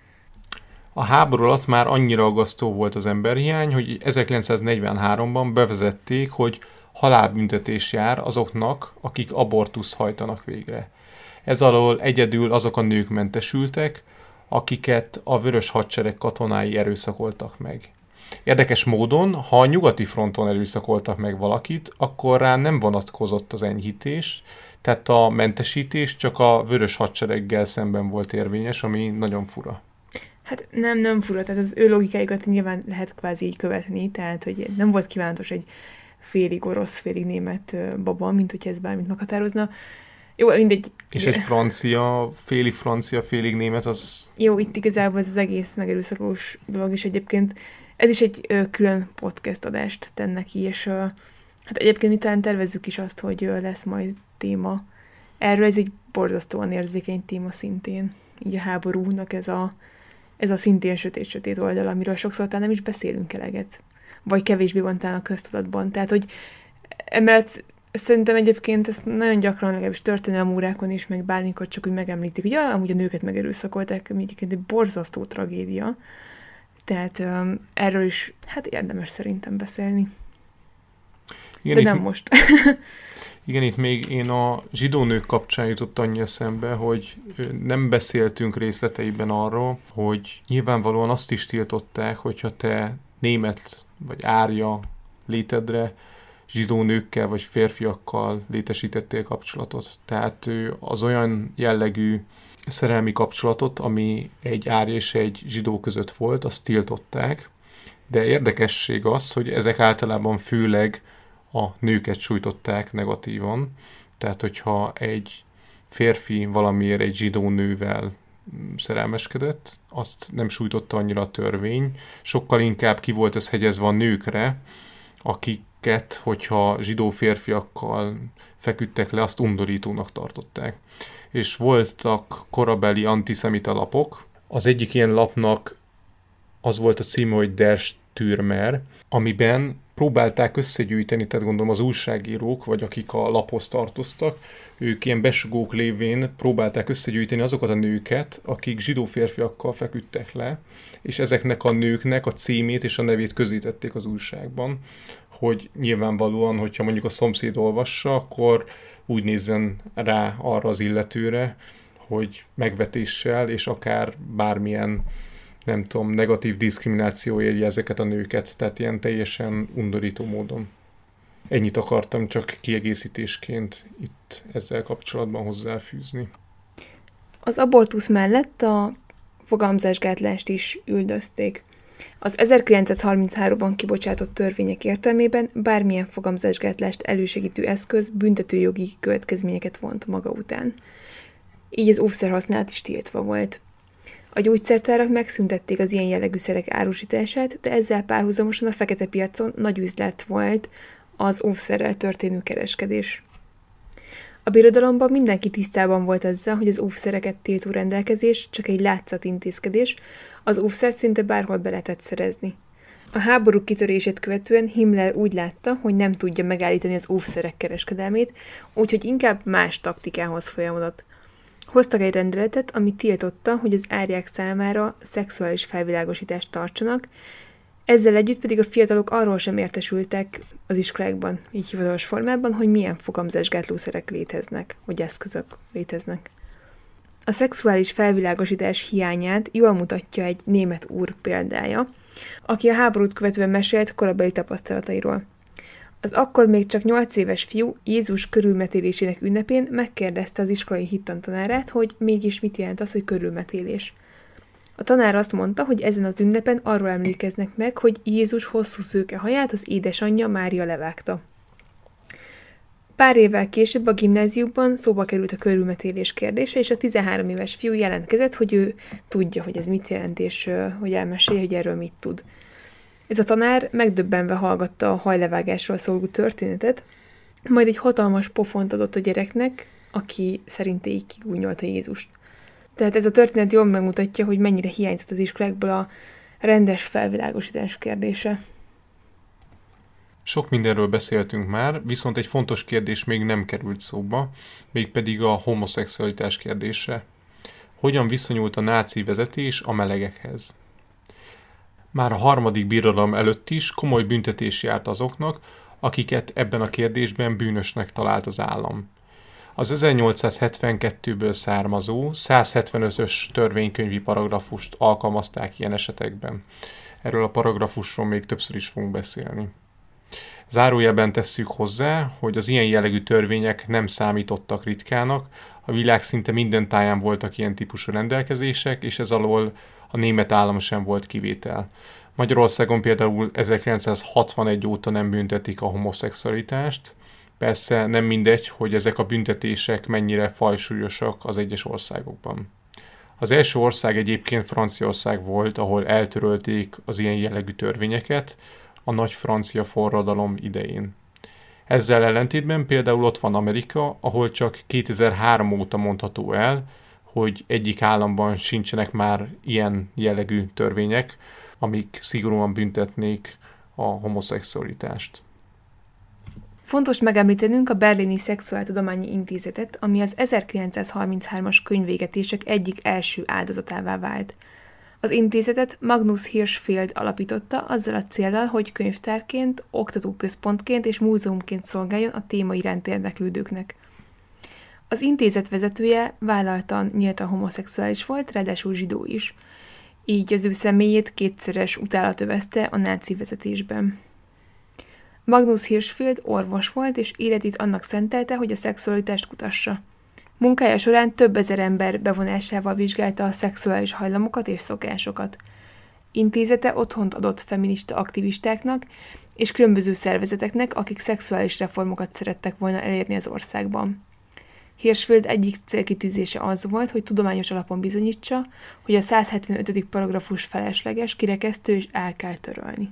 A háború alatt már annyira aggasztó volt az emberhiány, hogy ezerkilencszáznegyvenháromban bevezették, hogy halálbüntetés jár azoknak, akik abortusz hajtanak végre. Ez alól egyedül azok a nők mentesültek, akiket a Vörös Hadsereg katonái erőszakoltak meg. Érdekes módon, ha a nyugati fronton erőszakoltak meg valakit, akkor rá nem vonatkozott az enyhítés, tehát a mentesítés csak a Vörös Hadsereggel szemben volt érvényes, ami nagyon fura. Hát nem, nem fura, tehát az ő logikájukat nyilván lehet kvázi így követni, tehát hogy nem volt kívánatos egy félig orosz, félig német baba, mint hogyha ez bármit meghatározna. Jó, mindegy. És egy francia, félig francia, félig német, az... Jó, itt igazából ez az egész megerőszakolós dolog is egyébként. Ez is egy ö, külön podcast adást tenne ki, és ö, hát egyébként mi talán tervezzük is azt, hogy ö, lesz majd téma. Erről ez egy borzasztóan érzékeny téma szintén. Így a háborúnak ez a, ez a szintén sötét-sötét oldal, amiről sokszor talán nem is beszélünk eleget. Vagy kevésbé van talán a köztudatban. Tehát, hogy emellett szerintem egyébként ezt nagyon gyakran, legalábbis történelmi órákon is, meg bármikor csak úgy megemlítik, hogy ja, amúgy a nőket megerőszakolták, ami egyébként egy borzasztó tragédia. Tehát um, erről is, hát érdemes szerintem beszélni. Igen, de nem itt, most. Igen, itt még én a zsidó nők kapcsán jutott annyi eszembe, hogy nem beszéltünk részleteiben arról, hogy nyilvánvalóan azt is tiltották, hogyha te német vagy árja létedre zsidó nőkkel vagy férfiakkal létesítettél kapcsolatot. Tehát az olyan jellegű szerelmi kapcsolatot, ami egy árja és egy zsidó között volt, azt tiltották, de érdekesség az, hogy ezek általában főleg a nőket sújtották negatívan, tehát hogyha egy férfi valamiért egy zsidó nővel szerelmeskedett, azt nem sújtotta annyira a törvény, sokkal inkább ki volt ez hegyezve a nőkre, akiket, hogyha zsidó férfiakkal feküdtek le, azt undorítónak tartották. És voltak korabeli antiszemita lapok. Az egyik ilyen lapnak az volt a címe, hogy Der Stürmer, amiben próbálták összegyűjteni, tehát gondolom az újságírók, vagy akik a laphoz tartoztak, ők ilyen besugók lévén próbálták összegyűjteni azokat a nőket, akik zsidó férfiakkal feküdtek le, és ezeknek a nőknek a címét és a nevét közítették az újságban, hogy nyilvánvalóan, hogyha mondjuk a szomszéd olvassa, akkor úgy nézzen rá arra az illetőre, hogy megvetéssel, és akár bármilyen, nem tudom, negatív diszkrimináció érje ezeket a nőket, tehát ilyen teljesen undorító módon. Ennyit akartam csak kiegészítésként itt ezzel kapcsolatban hozzáfűzni. Az abortusz mellett a fogamzásgátlást is üldözték. Az ezerkilencszázharmincháromban kibocsátott törvények értelmében bármilyen fogamzásgátlást elősegítő eszköz büntetőjogi következményeket vont maga után. így az óvszer használat is tiltva volt. A gyógyszertárak megszüntették az ilyen jellegű szerek árusítását, de ezzel párhuzamosan a fekete piacon nagy üzlet volt az óvszerrel történő kereskedés. A birodalomban mindenki tisztában volt ezzel, hogy az óvszereket tiltó rendelkezés csak egy látszatintézkedés, az óvszert szinte bárhol be lehetett szerezni. A háború kitörését követően Himmler úgy látta, hogy nem tudja megállítani az óvszerek kereskedelmét, úgyhogy inkább más taktikához folyamodott. Hoztak egy rendeletet, ami tiltotta, hogy az árják számára szexuális felvilágosítást tartsanak, ezzel együtt pedig a fiatalok arról sem értesültek az iskolákban, így hivatalos formában, hogy milyen fogamzásgátlószerek léteznek, vagy eszközök léteznek. A szexuális felvilágosítás hiányát jól mutatja egy német úr példája, aki a háborút követően mesélt korabeli tapasztalatairól. Az akkor még csak nyolc éves fiú Jézus körülmetélésének ünnepén megkérdezte az iskolai hittantanárát, hogy mégis mit jelent az, hogy körülmetélés. A tanár azt mondta, hogy ezen az ünnepen arról emlékeznek meg, hogy Jézus hosszú szőke haját az édesanyja Mária levágta. Pár évvel később a gimnáziumban szóba került a körülmetélés kérdése, és a tizenhárom éves fiú jelentkezett, hogy ő tudja, hogy ez mit jelent, és uh, hogy elmesélje, hogy erről mit tud. Ez a tanár megdöbbenve hallgatta a hajlevágásról szóló történetet, majd egy hatalmas pofont adott a gyereknek, aki szerintéig kigúnyolta Jézust. Tehát ez a történet jól megmutatja, hogy mennyire hiányzott az iskolákból a rendes felvilágosítás kérdése. Sok mindenről beszéltünk már, viszont egy fontos kérdés még nem került szóba, mégpedig a homoszexualitás kérdése. Hogyan viszonyult a náci vezetés a melegekhez? Már a harmadik birodalom előtt is komoly büntetés járt azoknak, akiket ebben a kérdésben bűnösnek talált az állam. Az ezernyolcszázhetvenkettőből származó százhetvenötös törvénykönyvi paragrafust alkalmazták ilyen esetekben. Erről a paragrafusról még többször is fogunk beszélni. Zárójelben tesszük hozzá, hogy az ilyen jellegű törvények nem számítottak ritkának, a világ szinte minden táján voltak ilyen típusú rendelkezések, és ez alól a német állam sem volt kivétel. Magyarországon például ezerkilencszázhatvanegy óta nem büntetik a homoszexualitást. Persze nem mindegy, hogy ezek a büntetések mennyire fajsúlyosak az egyes országokban. Az első ország egyébként Franciaország volt, ahol eltörölték az ilyen jellegű törvényeket a nagy francia forradalom idején. Ezzel ellentétben például ott van Amerika, ahol csak kétezer-három óta mondható el, hogy egyik államban sincsenek már ilyen jellegű törvények, amik szigorúan büntetnék a homoszexualitást. Fontos megemlítenünk a Berlini Szexuáltudományi Intézetet, ami az ezerkilencszázharminchárom-as könyvégetések egyik első áldozatává vált. Az intézetet Magnus Hirschfeld alapította azzal a céllal, hogy könyvtárként, oktatóközpontként és múzeumként szolgáljon a téma iránt érdeklődőknek. Az intézet vezetője vállaltan nyíltan homoszexuális volt, ráadásul zsidó is. Így az ő személyét kétszeres utálat övezte a náci vezetésben. Magnus Hirschfeld orvos volt, és életét annak szentelte, hogy a szexualitást kutassa. Munkája során több ezer ember bevonásával vizsgálta a szexuális hajlamokat és szokásokat. Intézete otthont adott feminista aktivistáknak és különböző szervezeteknek, akik szexuális reformokat szerettek volna elérni az országban. Hirschfeld egyik célkitűzése az volt, hogy tudományos alapon bizonyítsa, hogy a százhetvenötödik paragrafus felesleges, kirekesztő és el kell törölni.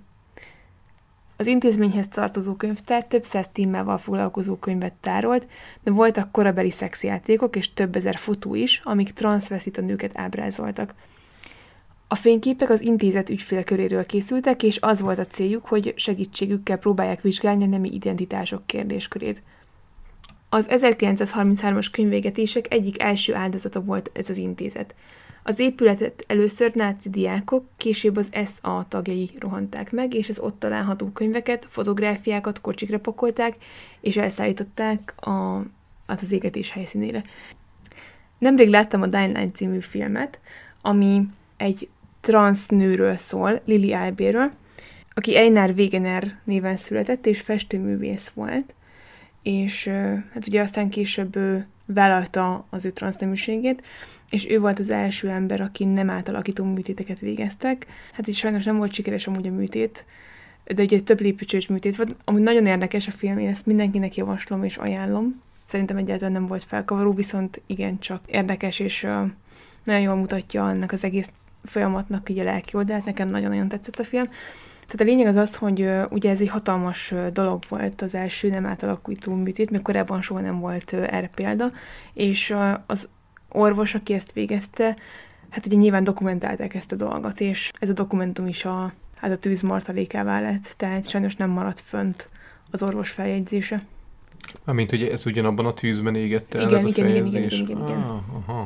Az intézményhez tartozó könyvtár több száz témával foglalkozó könyvet tárolt, de voltak korabeli szexjátékok és több ezer fotó is, amik transzveszita nőket ábrázoltak. A fényképek az intézet ügyfélköréről készültek, és az volt a céljuk, hogy segítségükkel próbálják vizsgálni a nemi identitások kérdéskörét. Az ezerkilencszázharminchárom-as könyvégetések egyik első áldozata volt ez az intézet. Az épületet először náci diákok, később az es á tagjai rohanták meg, és az ott található könyveket, fotográfiákat kocsikra pakolták, és elszállították a, hát az égetés helyszínére. Nemrég láttam a Dying Line című filmet, ami egy transz nőről szól, Lili Albéről, aki Einar Wegener néven született, és festőművész volt, és hát ugye aztán később ő vállalta az ő transzneműségét, és ő volt az első ember, aki nem átalakító műtéteket végeztek. Hát így sajnos nem volt sikeres amúgy a műtét, de ugye több lépcsős műtét volt. Amúgy nagyon érdekes a film, én ezt mindenkinek javaslom és ajánlom. Szerintem egyáltalán nem volt felkavaró, viszont igencsak érdekes, és uh, nagyon jól mutatja annak az egész folyamatnak így a lelki oldalát. Nekem nagyon-nagyon tetszett a film. Tehát a lényeg az az, hogy uh, ugye ez egy hatalmas uh, dolog volt az első nem átalakító műtét, mert korábban soha nem volt uh, erre példa, és uh, az orvos, aki ezt végezte, hát ugye nyilván dokumentálták ezt a dolgot, és ez a dokumentum is a, hát a tűz martalékává lett, tehát sajnos nem maradt fönt az orvos feljegyzése. Mármint, hogy ez ugyanabban a tűzben égett el, igen, ez a igen, fejezés. igen, igen, igen, igen, igen. Ah, aha.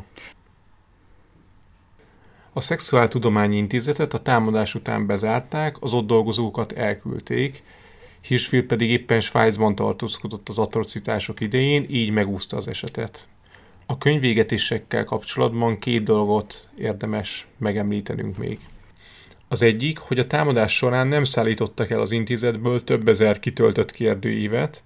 A Szexuáltudományi Intézetet a támadás után bezárták, az ott dolgozókat elküldték, Hirschfeld pedig éppen Svájcban tartózkodott az atrocitások idején, így megúszta az esetet. A könyvégetésekkel kapcsolatban két dolgot érdemes megemlítenünk még. Az egyik, hogy a támadás során nem szállítottak el az intézetből több ezer kitöltött kérdőívet,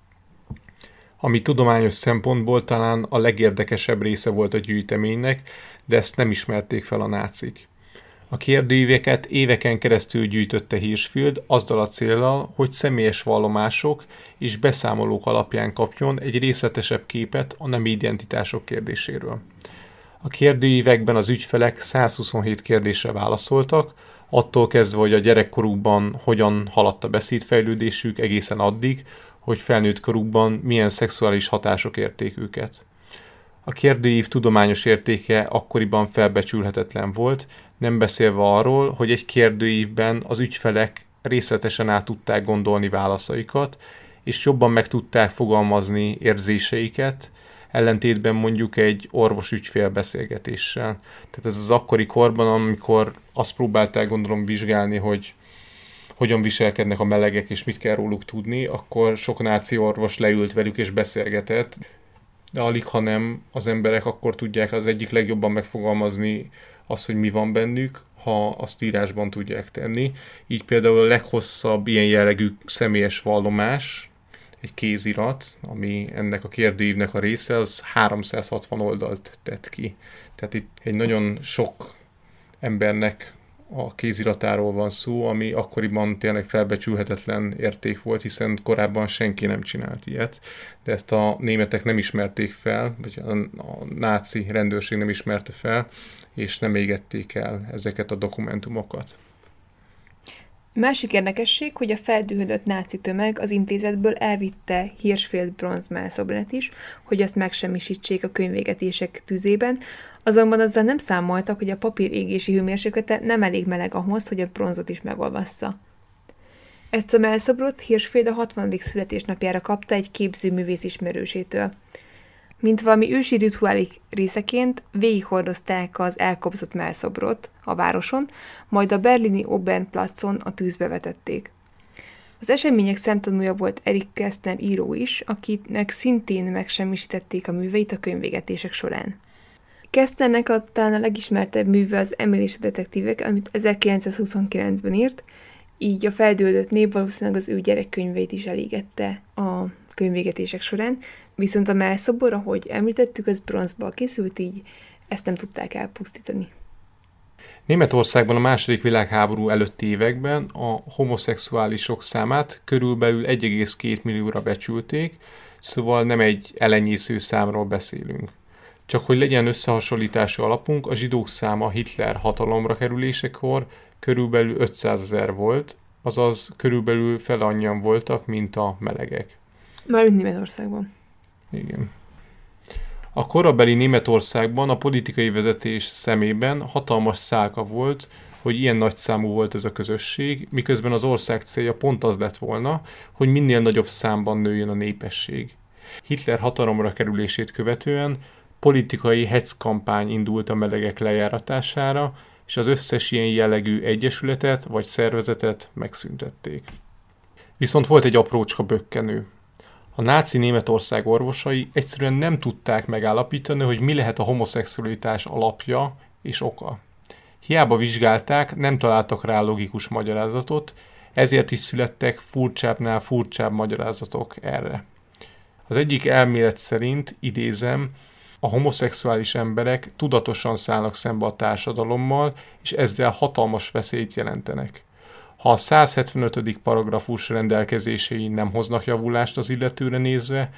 ami tudományos szempontból talán a legérdekesebb része volt a gyűjteménynek, de ezt nem ismerték fel a nácik. A kérdőíveket éveken keresztül gyűjtötte Hirschfeld azzal a céllal, hogy személyes vallomások és beszámolók alapján kapjon egy részletesebb képet a nemi identitások kérdéséről. A kérdőívekben az ügyfelek száz huszonhét kérdésre válaszoltak, attól kezdve, hogy a gyerekkorukban hogyan haladt a beszédfejlődésük egészen addig, hogy felnőtt korukban milyen szexuális hatások érték őket. A kérdőív tudományos értéke akkoriban felbecsülhetetlen volt, nem beszélve arról, hogy egy kérdőívben az ügyfelek részletesen át tudták gondolni válaszaikat, és jobban meg tudták fogalmazni érzéseiket, ellentétben mondjuk egy orvos-ügyfél beszélgetéssel. Tehát ez az akkori korban, amikor azt próbálták gondolom vizsgálni, hogy hogyan viselkednek a melegek, és mit kell róluk tudni, akkor sok náci orvos leült velük és beszélgetett, de alig, ha nem, az emberek akkor tudják az egyik legjobban megfogalmazni azt, hogy mi van bennük, ha azt írásban tudják tenni. Így például a leghosszabb ilyen jellegű személyes vallomás, egy kézirat, ami ennek a kérdőívnek a része, az háromszázhatvan oldalt tett ki. Tehát itt egy nagyon sok embernek a kéziratáról van szó, ami akkoriban tényleg felbecsülhetetlen érték volt, hiszen korábban senki nem csinált ilyet, de ezt a németek nem ismerték fel, vagy a, a náci rendőrség nem ismerte fel, és nem égették el ezeket a dokumentumokat. Másik érdekesség, hogy a feldühödött náci tömeg az intézetből elvitte Hirschfeld bronzmálszobrát is, hogy azt megsemmisítsék a könyvégetések tüzében, azonban azzal nem számoltak, hogy a papír égési hőmérséklete nem elég meleg ahhoz, hogy a bronzot is megolvassza. Ezt a mellszobrot Hirschfeld a hatvanadik születésnapjára kapta egy képzőművész ismerősétől. Mint valami ősi rituálik részeként végighordozták az elkobzott mellszobrot a városon, majd a berlini Obernplatzon a tűzbe vetették. Az események szemtanúja volt Erich Kästner író is, akinek szintén megsemmisítették a műveit a könyvégetések során. Kästnernek a talán a legismertebb műve az Emil és a detektívek, amit ezerkilencszázhuszonkilencben írt, így a feldühödött nép valószínűleg az ő gyerekkönyveit is elégette a könyvégetések során, viszont a mellszobor, ahogy említettük, az bronzból készült, így ezt nem tudták elpusztítani. Németországban a második világháború előtti években a homoszexuálisok számát körülbelül egy egész két millióra becsülték, szóval nem egy elenyésző számról beszélünk. Csak hogy legyen összehasonlítási alapunk, a zsidók száma Hitler hatalomra kerülésekor körülbelül ötszázezer volt, azaz körülbelül fele annyian voltak, mint a melegek. Mármint Németországban. Igen. A korabeli Németországban a politikai vezetés szemében hatalmas szálka volt, hogy ilyen nagy számú volt ez a közösség, miközben az ország célja pont az lett volna, hogy minél nagyobb számban nőjön a népesség. Hitler hatalomra kerülését követően politikai hetzkampány indult a melegek lejáratására, és az összes ilyen jellegű egyesületet vagy szervezetet megszüntették. Viszont volt egy aprócska bökkenő. A náci Németország orvosai egyszerűen nem tudták megállapítani, hogy mi lehet a homoszexualitás alapja és oka. Hiába vizsgálták, nem találtak rá logikus magyarázatot, ezért is születtek furcsábbnál furcsább magyarázatok erre. Az egyik elmélet szerint, idézem, a homoszexuális emberek tudatosan szállnak szembe a társadalommal, és ezzel hatalmas veszélyt jelentenek. Ha a száz hetvenötödik paragrafus rendelkezései nem hoznak javulást az illetőre nézve,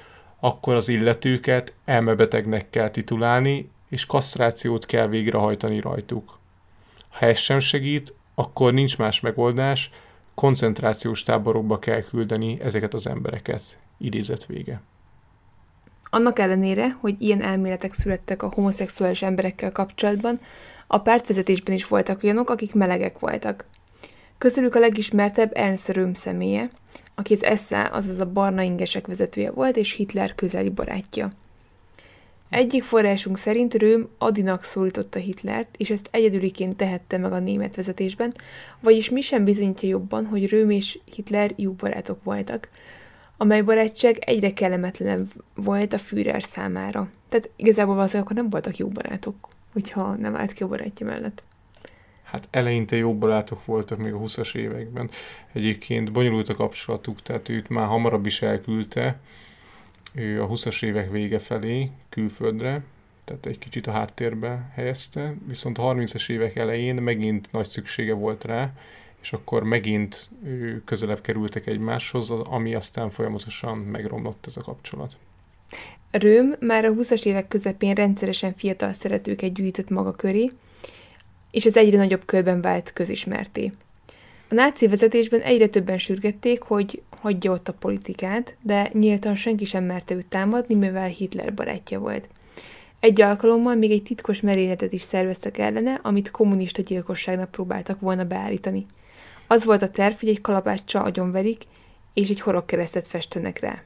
akkor az illetőket elmebetegnek kell titulálni, és kasztrációt kell végrehajtani rajtuk. Ha ez sem segít, akkor nincs más megoldás, koncentrációs táborokba kell küldeni ezeket az embereket. Idézet vége. Annak ellenére, hogy ilyen elméletek születtek a homoszexuális emberekkel kapcsolatban, a pártvezetésben is voltak olyanok, akik melegek voltak. Közülük a legismertebb Ernst Röhm személye, aki az es á, azaz a barna ingesek vezetője volt, és Hitler közeli barátja. Egyik forrásunk szerint Röhm Adinak szólította Hitlert, és ezt egyedüliként tehette meg a német vezetésben, vagyis mi sem bizonyítja jobban, hogy Röhm és Hitler jó barátok voltak, amely barátság egyre kellemetlenebb volt a Führer számára. Tehát igazából valószínűleg akkor nem voltak jó barátok, hogyha nem állt ki a barátja mellett. Hát eleinte jó barátok voltak még a huszas években. Egyébként bonyolult a kapcsolatuk, tehát őt már hamarabb is elküldte, ő a huszas évek vége felé külföldre, tehát egy kicsit a háttérbe helyezte, viszont a harmincas évek elején megint nagy szüksége volt rá, és akkor megint ő közelebb kerültek egymáshoz, ami aztán folyamatosan megromlott ez a kapcsolat. Röhm már a huszas évek közepén rendszeresen fiatal szeretőket gyűjtött maga köré, és ez egyre nagyobb körben vált közismerté. A náci vezetésben egyre többen sürgették, hogy hagyja ott a politikát, de nyíltan senki sem merte őt támadni, mivel Hitler barátja volt. Egy alkalommal még egy titkos merényletet is szerveztek ellene, amit kommunista gyilkosságnak próbáltak volna beállítani. Az volt a terv, hogy egy kalapáccsal agyonverik, és egy horogkeresztet festenek rá.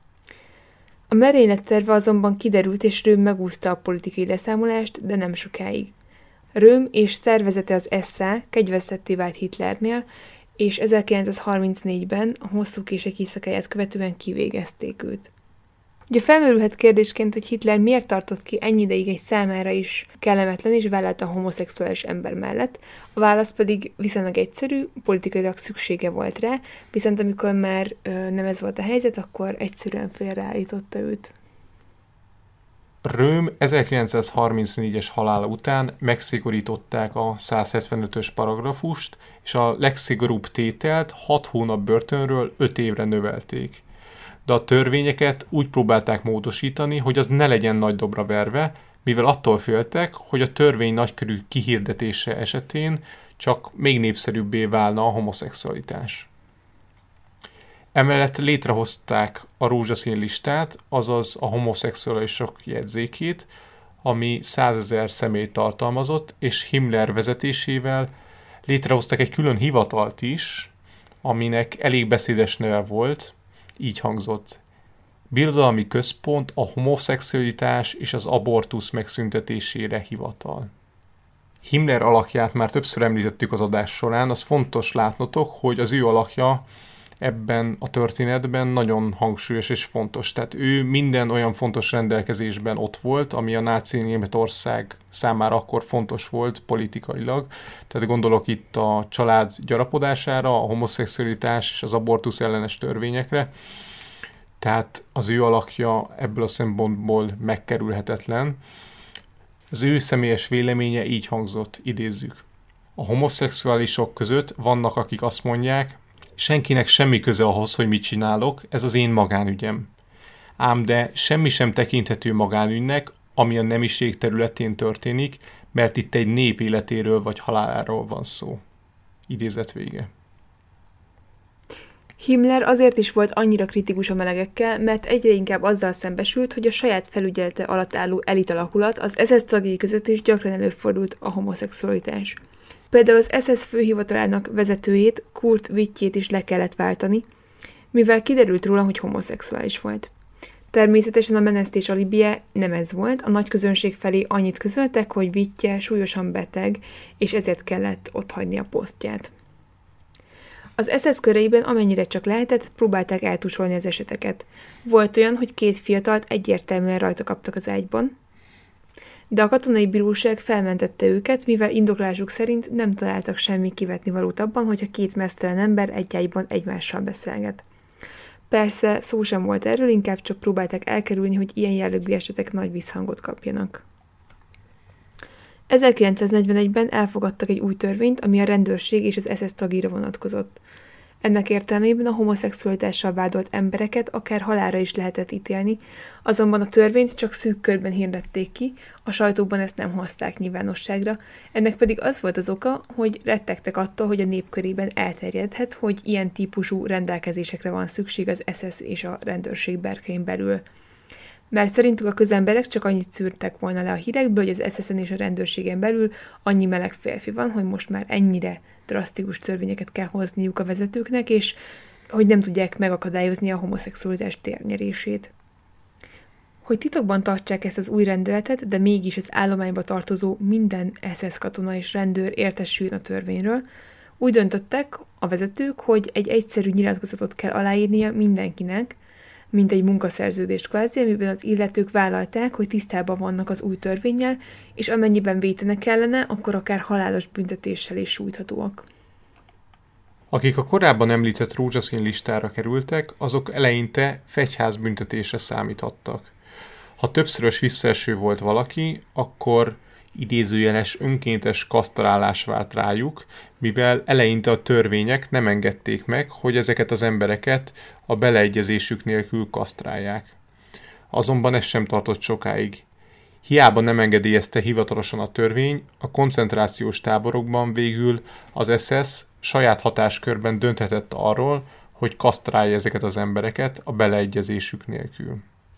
A merénylet terve azonban kiderült, és Röhm megúszta a politikai leszámolást, de nem sokáig. Röhm és szervezete az es á kegyvesztetté vált Hitlernél, és ezerkilencszázharmincnégyben a hosszú kések éjszakáját követően kivégezték őt. Ugye felmerülhet kérdésként, hogy Hitler miért tartott ki ennyi ideig egy számára is kellemetlen és vállalta a homoszexuális ember mellett, a válasz pedig viszonylag egyszerű, politikailag szüksége volt rá, viszont amikor már ö, nem ez volt a helyzet, akkor egyszerűen félreállította őt. Röhm ezerkilencszázharmincnégyes halála után megszigorították a százhetvenötös paragrafust, és a legszigorúbb tételt hat hónap börtönről öt évre növelték. De a törvényeket úgy próbálták módosítani, hogy az ne legyen nagy dobra verve, mivel attól féltek, hogy a törvény nagykörű kihirdetése esetén csak még népszerűbbé válna a homoszexualitás. Emellett létrehozták a rózsaszín listát, azaz a homoszexuálisok jegyzékét, ami százezer személyt tartalmazott, és Himmler vezetésével létrehoztak egy külön hivatalt is, aminek elég beszédes neve volt, így hangzott: Birodalmi Központ a homoszexualitás és az abortusz megszüntetésére hivatal. Himmler alakját már többször említettük az adás során, az fontos látnotok, hogy az ő alakja ebben a történetben nagyon hangsúlyos és fontos. Tehát ő minden olyan fontos rendelkezésben ott volt, ami a náci Németország számára akkor fontos volt politikailag. Tehát gondolok itt a család gyarapodására, a homoszexualitás és az abortusz ellenes törvényekre. Tehát az ő alakja ebből a szempontból megkerülhetetlen. Az ő személyes véleménye így hangzott, idézzük: A homoszexuálisok között vannak, akik azt mondják, senkinek semmi köze ahhoz, hogy mit csinálok, ez az én magánügyem. Ám de semmi sem tekinthető magánügynek, ami a nemiség területén történik, mert itt egy nép életéről vagy haláláról van szó. Idézet vége. Himmler azért is volt annyira kritikus a melegekkel, mert egyre inkább azzal szembesült, hogy a saját felügyelete alatt álló elitalakulat, az es es tagjai között is gyakran előfordult a homoszexualitás. Például az es es főhivatalának vezetőjét, Kurt Wittjét is le kellett váltani, mivel kiderült róla, hogy homoszexuális volt. Természetesen a menesztés alibije nem ez volt, a nagy közönség felé annyit közöltek, hogy Wittje súlyosan beteg, és ezért kellett otthagyni a posztját. Az es es köreiben amennyire csak lehetett, próbálták eltusolni az eseteket. Volt olyan, hogy két fiatalt egyértelműen rajta kaptak az ágyban, de a katonai bíróság felmentette őket, mivel indoklásuk szerint nem találtak semmi kivetnivalót abban, hogyha két meztelen ember egy ágyban egymással beszélget. Persze szó sem volt erről, inkább csak próbálták elkerülni, hogy ilyen jellegű esetek nagy visszhangot kapjanak. ezerkilencszáznegyvenegyben elfogadtak egy új törvényt, ami a rendőrség és az es es tagjira vonatkozott. Ennek értelmében a homoszexualitással vádolt embereket akár halálra is lehetett ítélni, azonban a törvényt csak szűk körben hirdették ki, a sajtóban ezt nem hozták nyilvánosságra, ennek pedig az volt az oka, hogy rettegtek attól, hogy a nép körében elterjedhet, hogy ilyen típusú rendelkezésekre van szükség az es es és a rendőrség berkein belül. Mert szerintük a közemberek csak annyit szűrtek volna le a hírekből, hogy az es es-en és a rendőrségen belül annyi meleg férfi van, hogy most már ennyire drasztikus törvényeket kell hozniuk a vezetőknek, és hogy nem tudják megakadályozni a homoszexualitás térnyerését. Hogy titokban tartsák ezt az új rendeletet, de mégis az állományba tartozó minden es es katona és rendőr értesüljön a törvényről, úgy döntöttek a vezetők, hogy egy egyszerű nyilatkozatot kell aláírnia mindenkinek, mint egy munkaszerződést kvázi, amiben az illetők vállalták, hogy tisztában vannak az új törvénnyel, és amennyiben vétenek kellene, akkor akár halálos büntetéssel is sújthatóak. Akik a korábban említett rózsaszín listára kerültek, azok eleinte fegyházbüntetésre számíthattak. Ha többszörös visszaeső volt valaki, akkor idézőjeles önkéntes kasztrálás vált rájuk, mivel eleinte a törvények nem engedték meg, hogy ezeket az embereket a beleegyezésük nélkül kasztrálják. Azonban ez sem tartott sokáig. Hiába nem engedélyezte hivatalosan a törvény, a koncentrációs táborokban végül az es es saját hatáskörben dönthetett arról, hogy kasztrálja ezeket az embereket a beleegyezésük nélkül.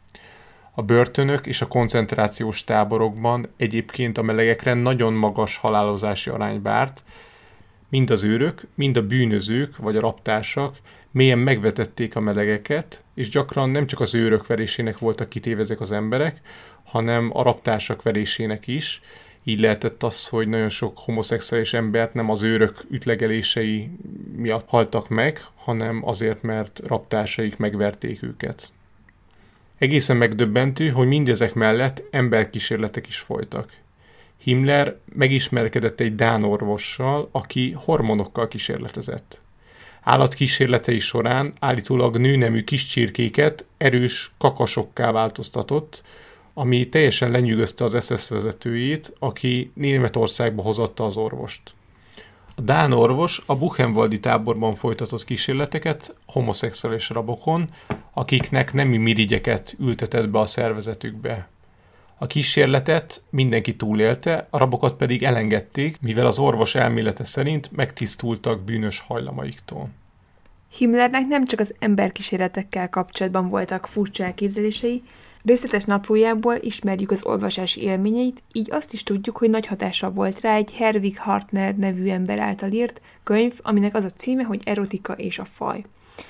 A börtönök és a koncentrációs táborokban egyébként a melegekre nagyon magas halálozási arány várt, mind az őrök, mind a bűnözők vagy a rabtársak mélyen megvetették a melegeket, és gyakran nem csak az őrök verésének voltak kitéve ezek az emberek, hanem a rabtársak verésének is. Így lehetett az, hogy nagyon sok homoszexuális embert nem az őrök ütlegelései miatt haltak meg, hanem azért, mert rabtársaik megverték őket. Egészen megdöbbentő, hogy mindezek mellett emberkísérletek is folytak. Himmler megismerkedett egy dán orvossal, aki hormonokkal kísérletezett. Állatkísérletei során állítólag nőnemű kis csirkéket erős kakasokká változtatott, ami teljesen lenyűgözte az es es vezetőjét, aki Németországba hozatta az orvost. A dán orvos a buchenwaldi táborban folytatott kísérleteket homoszexuális rabokon, akiknek nemi mirigyeket ültetett be a szervezetükbe. A kísérletet mindenki túlélte, a rabokat pedig elengedték, mivel az orvos elmélete szerint megtisztultak bűnös hajlamaiktól. Himmlernek nem csak az emberkísérletekkel kapcsolatban voltak furcsa elképzelései, részletes naplójából ismerjük az olvasási élményeit, így azt is tudjuk, hogy nagy hatással volt rá egy Herwig Hartner nevű ember által írt könyv, aminek az a címe, hogy Erotika és a faj.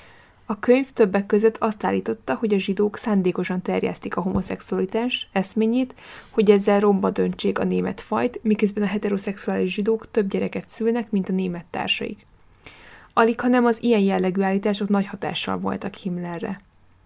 A könyv többek között azt állította, hogy a zsidók szándékosan terjesztik a homoszexualitás eszményét, hogy ezzel romba döntsék a német fajt, miközben a heteroszexuális zsidók több gyereket szülnek, mint a német társaik. Alig, hanem az ilyen jellegű állítások nagy hatással voltak Himmlerre.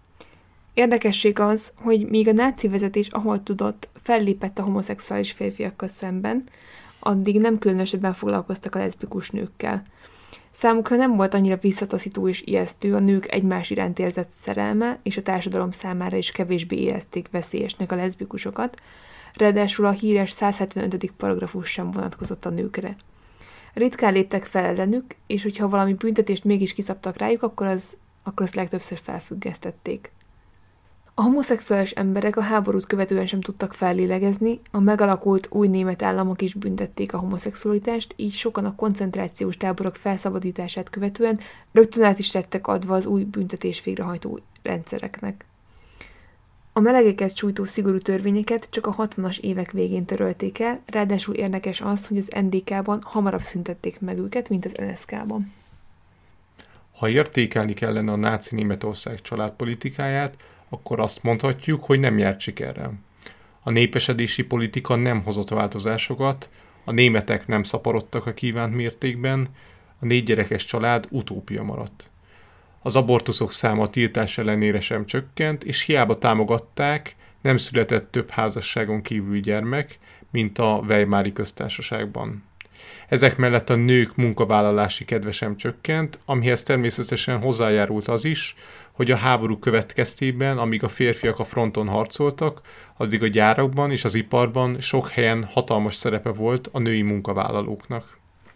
Érdekesség az, hogy míg a náci vezetés, ahol tudott, fellépett a homoszexuális férfiakkal szemben, addig nem különösebben foglalkoztak a leszbikus nőkkel. Számukra nem volt annyira visszataszító és ijesztő a nők egymás iránt érzett szerelme, és a társadalom számára is kevésbé érezték veszélyesnek a leszbikusokat, ráadásul a híres száz hetvenötödik paragrafus sem vonatkozott a nőkre. Ritkán léptek fel ellenük, és hogyha valami büntetést mégis kiszabtak rájuk, akkor, az, akkor azt legtöbbször felfüggesztették. A homoszexuális emberek a háborút követően sem tudtak fellélegezni, a megalakult új német államok is büntették a homoszexualitást, így sokan a koncentrációs táborok felszabadítását követően rögtön át is lettek adva az új büntetés végrehajtó rendszereknek. A melegeket sújtó szigorú törvényeket csak a hatvanas évek végén törölték el, ráadásul érdekes az, hogy az en dé ká-ban hamarabb szüntették meg őket, mint az en es ká-ban. Ha értékelni kellene a náci Németország családpolitikáját, akkor azt mondhatjuk, hogy nem járt sikerrel. A népesedési politika nem hozott változásokat, a németek nem szaporodtak a kívánt mértékben, a négy gyerekes család utópia maradt. Az abortuszok száma a tiltás ellenére sem csökkent, és hiába támogatták, nem született több házasságon kívüli gyermek, mint a Weimári köztársaságban. Ezek mellett a nők munkavállalási kedve sem csökkent, amihez természetesen hozzájárult az is, hogy a háború következtében, amíg a férfiak a fronton harcoltak, addig a gyárakban és az iparban sok helyen hatalmas szerepe volt a női munkavállalóknak.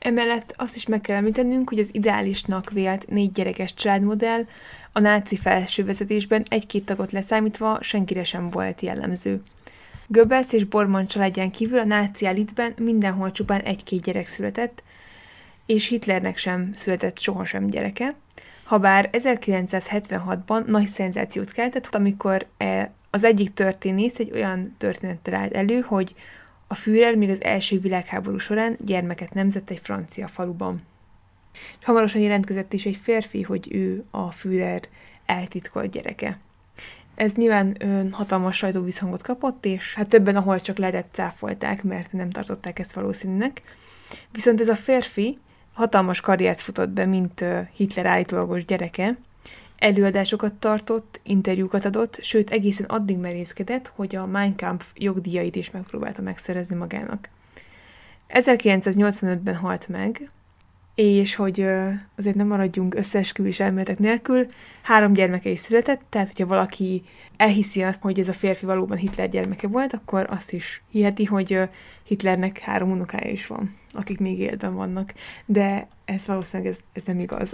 Emellett azt is meg kell említenünk, hogy az ideálisnak vélt négy gyerekes családmodell a náci felsővezetésben egy-két tagot leszámítva senkire sem volt jellemző. Goebbels és Bormann családján kívül a náci elitben mindenhol csupán egy-két gyerek született, és Hitlernek sem született sohasem gyereke, habár ezerkilencszázhetvenhatban nagy szenzációt keltett, amikor az egyik történész egy olyan történettel állt elő, hogy a Führer még az első világháború során gyermeket nemzett egy francia faluban. És hamarosan jelentkezett is egy férfi, hogy ő a Führer eltitkolt gyereke. Ez nyilván ö, hatalmas sajtóvízhangot kapott, és hát többen, ahol csak lehetett, cáfolták, mert nem tartották ezt valószínűnek. Viszont ez a férfi hatalmas karriert futott be, mint ö, Hitler állítólagos gyereke, előadásokat tartott, interjúkat adott, sőt egészen addig merészkedett, hogy a Mein Kampf jogdíjait is megpróbálta megszerezni magának. ezerkilencszáznyolcvanötben halt meg, és hogy ö, azért nem maradjunk összeesküvés elméletek nélkül, három gyermeke is született, tehát hogyha valaki elhiszi azt, hogy ez a férfi valóban Hitler gyermeke volt, akkor azt is hiheti, hogy ö, Hitlernek három unokája is van, akik még életben vannak. De ez valószínűleg ez, ez nem igaz.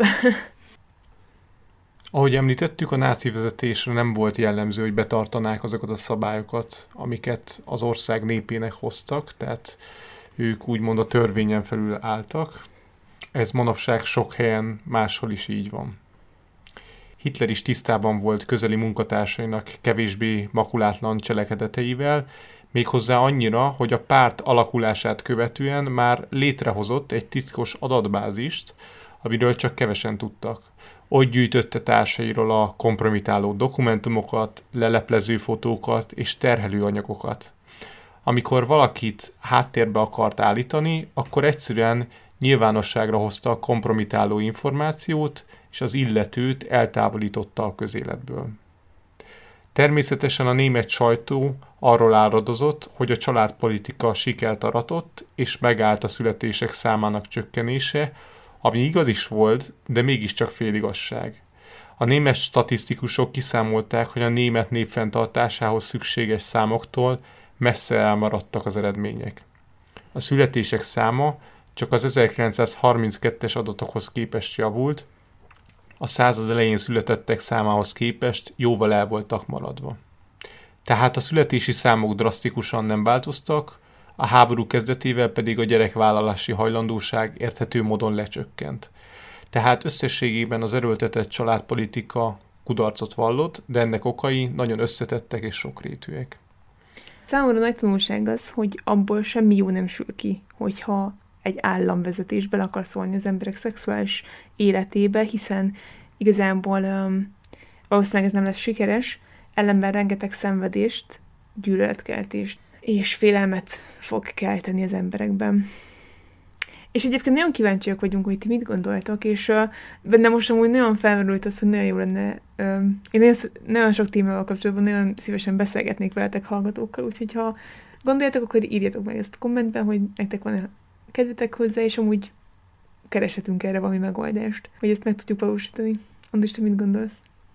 Ahogy említettük, a náci vezetésre nem volt jellemző, hogy betartanák azokat a szabályokat, amiket az ország népének hoztak, tehát ők úgymond a törvényen felül álltak. Ez manapság sok helyen máshol is így van. Hitler is tisztában volt közeli munkatársainak kevésbé makulátlan cselekedeteivel, méghozzá annyira, hogy a párt alakulását követően már létrehozott egy titkos adatbázist, amiről csak kevesen tudtak. Ott gyűjtötte társairól a kompromitáló dokumentumokat, leleplező fotókat és terhelő anyagokat. Amikor valakit háttérbe akart állítani, akkor egyszerűen nyilvánosságra hozta a kompromitáló információt, és az illetőt eltávolította a közéletből. Természetesen a német sajtó arról áradozott, hogy a családpolitika sikert aratott, és megállt a születések számának csökkenése, ami igaz is volt, de mégiscsak féligazság. A német statisztikusok kiszámolták, hogy a német nép fenntartásához szükséges számoktól messze elmaradtak az eredmények. A születések száma csak az ezerkilencszázharminckettes adatokhoz képest javult, a század elején születettek számához képest jóval el voltak maradva. Tehát a születési számok drasztikusan nem változtak, a háború kezdetével pedig a gyerekvállalási hajlandóság érthető módon lecsökkent. Tehát összességében az erőltetett családpolitika kudarcot vallott, de ennek okai nagyon összetettek és sokrétűek. Számomra nagy tanulság az, hogy abból semmi jó nem sül ki, hogyha egy államvezetés bele akar szólni az emberek szexuális életébe, hiszen igazából um, valószínűleg ez nem lesz sikeres, ellenben rengeteg szenvedést, gyűlöletkeltést és félelmet fog kelteni az emberekben. És egyébként nagyon kíváncsiak vagyunk, hogy ti mit gondoltok, és uh, bennem most amúgy nagyon felmerült az, hogy nagyon jó lenne. Uh, én nagyon, nagyon sok témával kapcsolatban nagyon szívesen beszélgetnék veletek hallgatókkal, úgyhogy ha gondoljátok, akkor írjatok meg ezt a kommentben, hogy nektek van kedvetek hozzá, és amúgy kereshetünk erre valami megoldást, hogy ezt meg tudjuk valósítani. Andris, te mit gondolsz?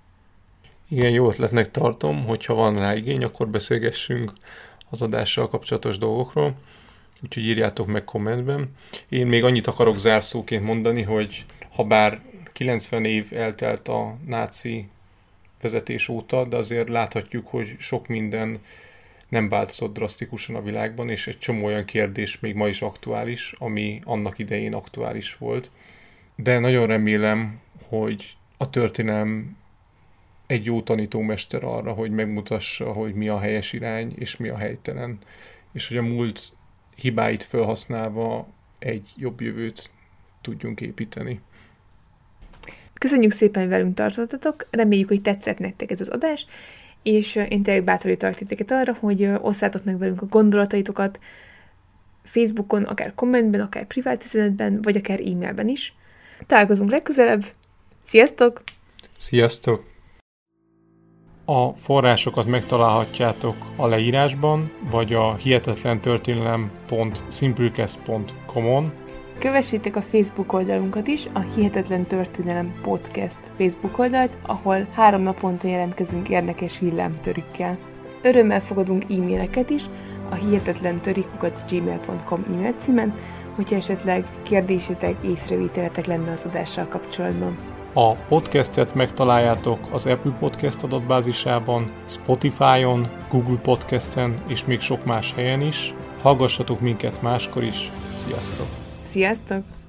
Igen, jó ötletnek tartom, hogyha van rá igény, akkor beszélgessünk az adással kapcsolatos dolgokról, úgyhogy írjátok meg kommentben. Én még annyit akarok zárszóként mondani, hogy ha bár kilencven év eltelt a náci vezetés óta, de azért láthatjuk, hogy sok minden nem változott drasztikusan a világban, és egy csomó olyan kérdés még ma is aktuális, ami annak idején aktuális volt. De nagyon remélem, hogy a történelem egy jó tanítómester arra, hogy megmutassa, hogy mi a helyes irány, és mi a helytelen, és hogy a múlt hibáit felhasználva egy jobb jövőt tudjunk építeni. Köszönjük szépen, hogy velünk tartottatok, reméljük, hogy tetszett nektek ez az adás, és én tényleg bátorítalak titeket arra, hogy osszátok meg velünk a gondolataitokat Facebookon, akár kommentben, akár privát üzenetben, vagy akár e-mailben is. Találkozunk legközelebb. Sziasztok! Sziasztok! A forrásokat megtalálhatjátok a leírásban, vagy a hihetetlentörténelem pont simplecast pont com-on. Kövessétek a Facebook oldalunkat is, a Hihetetlen Történelem Podcast Facebook oldalt, ahol három naponta jelentkezünk érdekes villámtörükkel. Örömmel fogadunk e-maileket is a hihetetlentörik kukac gmail pont com e-mail címen, hogyha esetleg kérdésetek, észrevételetek lenne az adással kapcsolatban. A podcastet megtaláljátok az Apple Podcast adatbázisában, Spotify-on, Google Podcasten és még sok más helyen is. Hallgassatok minket máskor is. Sziasztok! Sziasztok!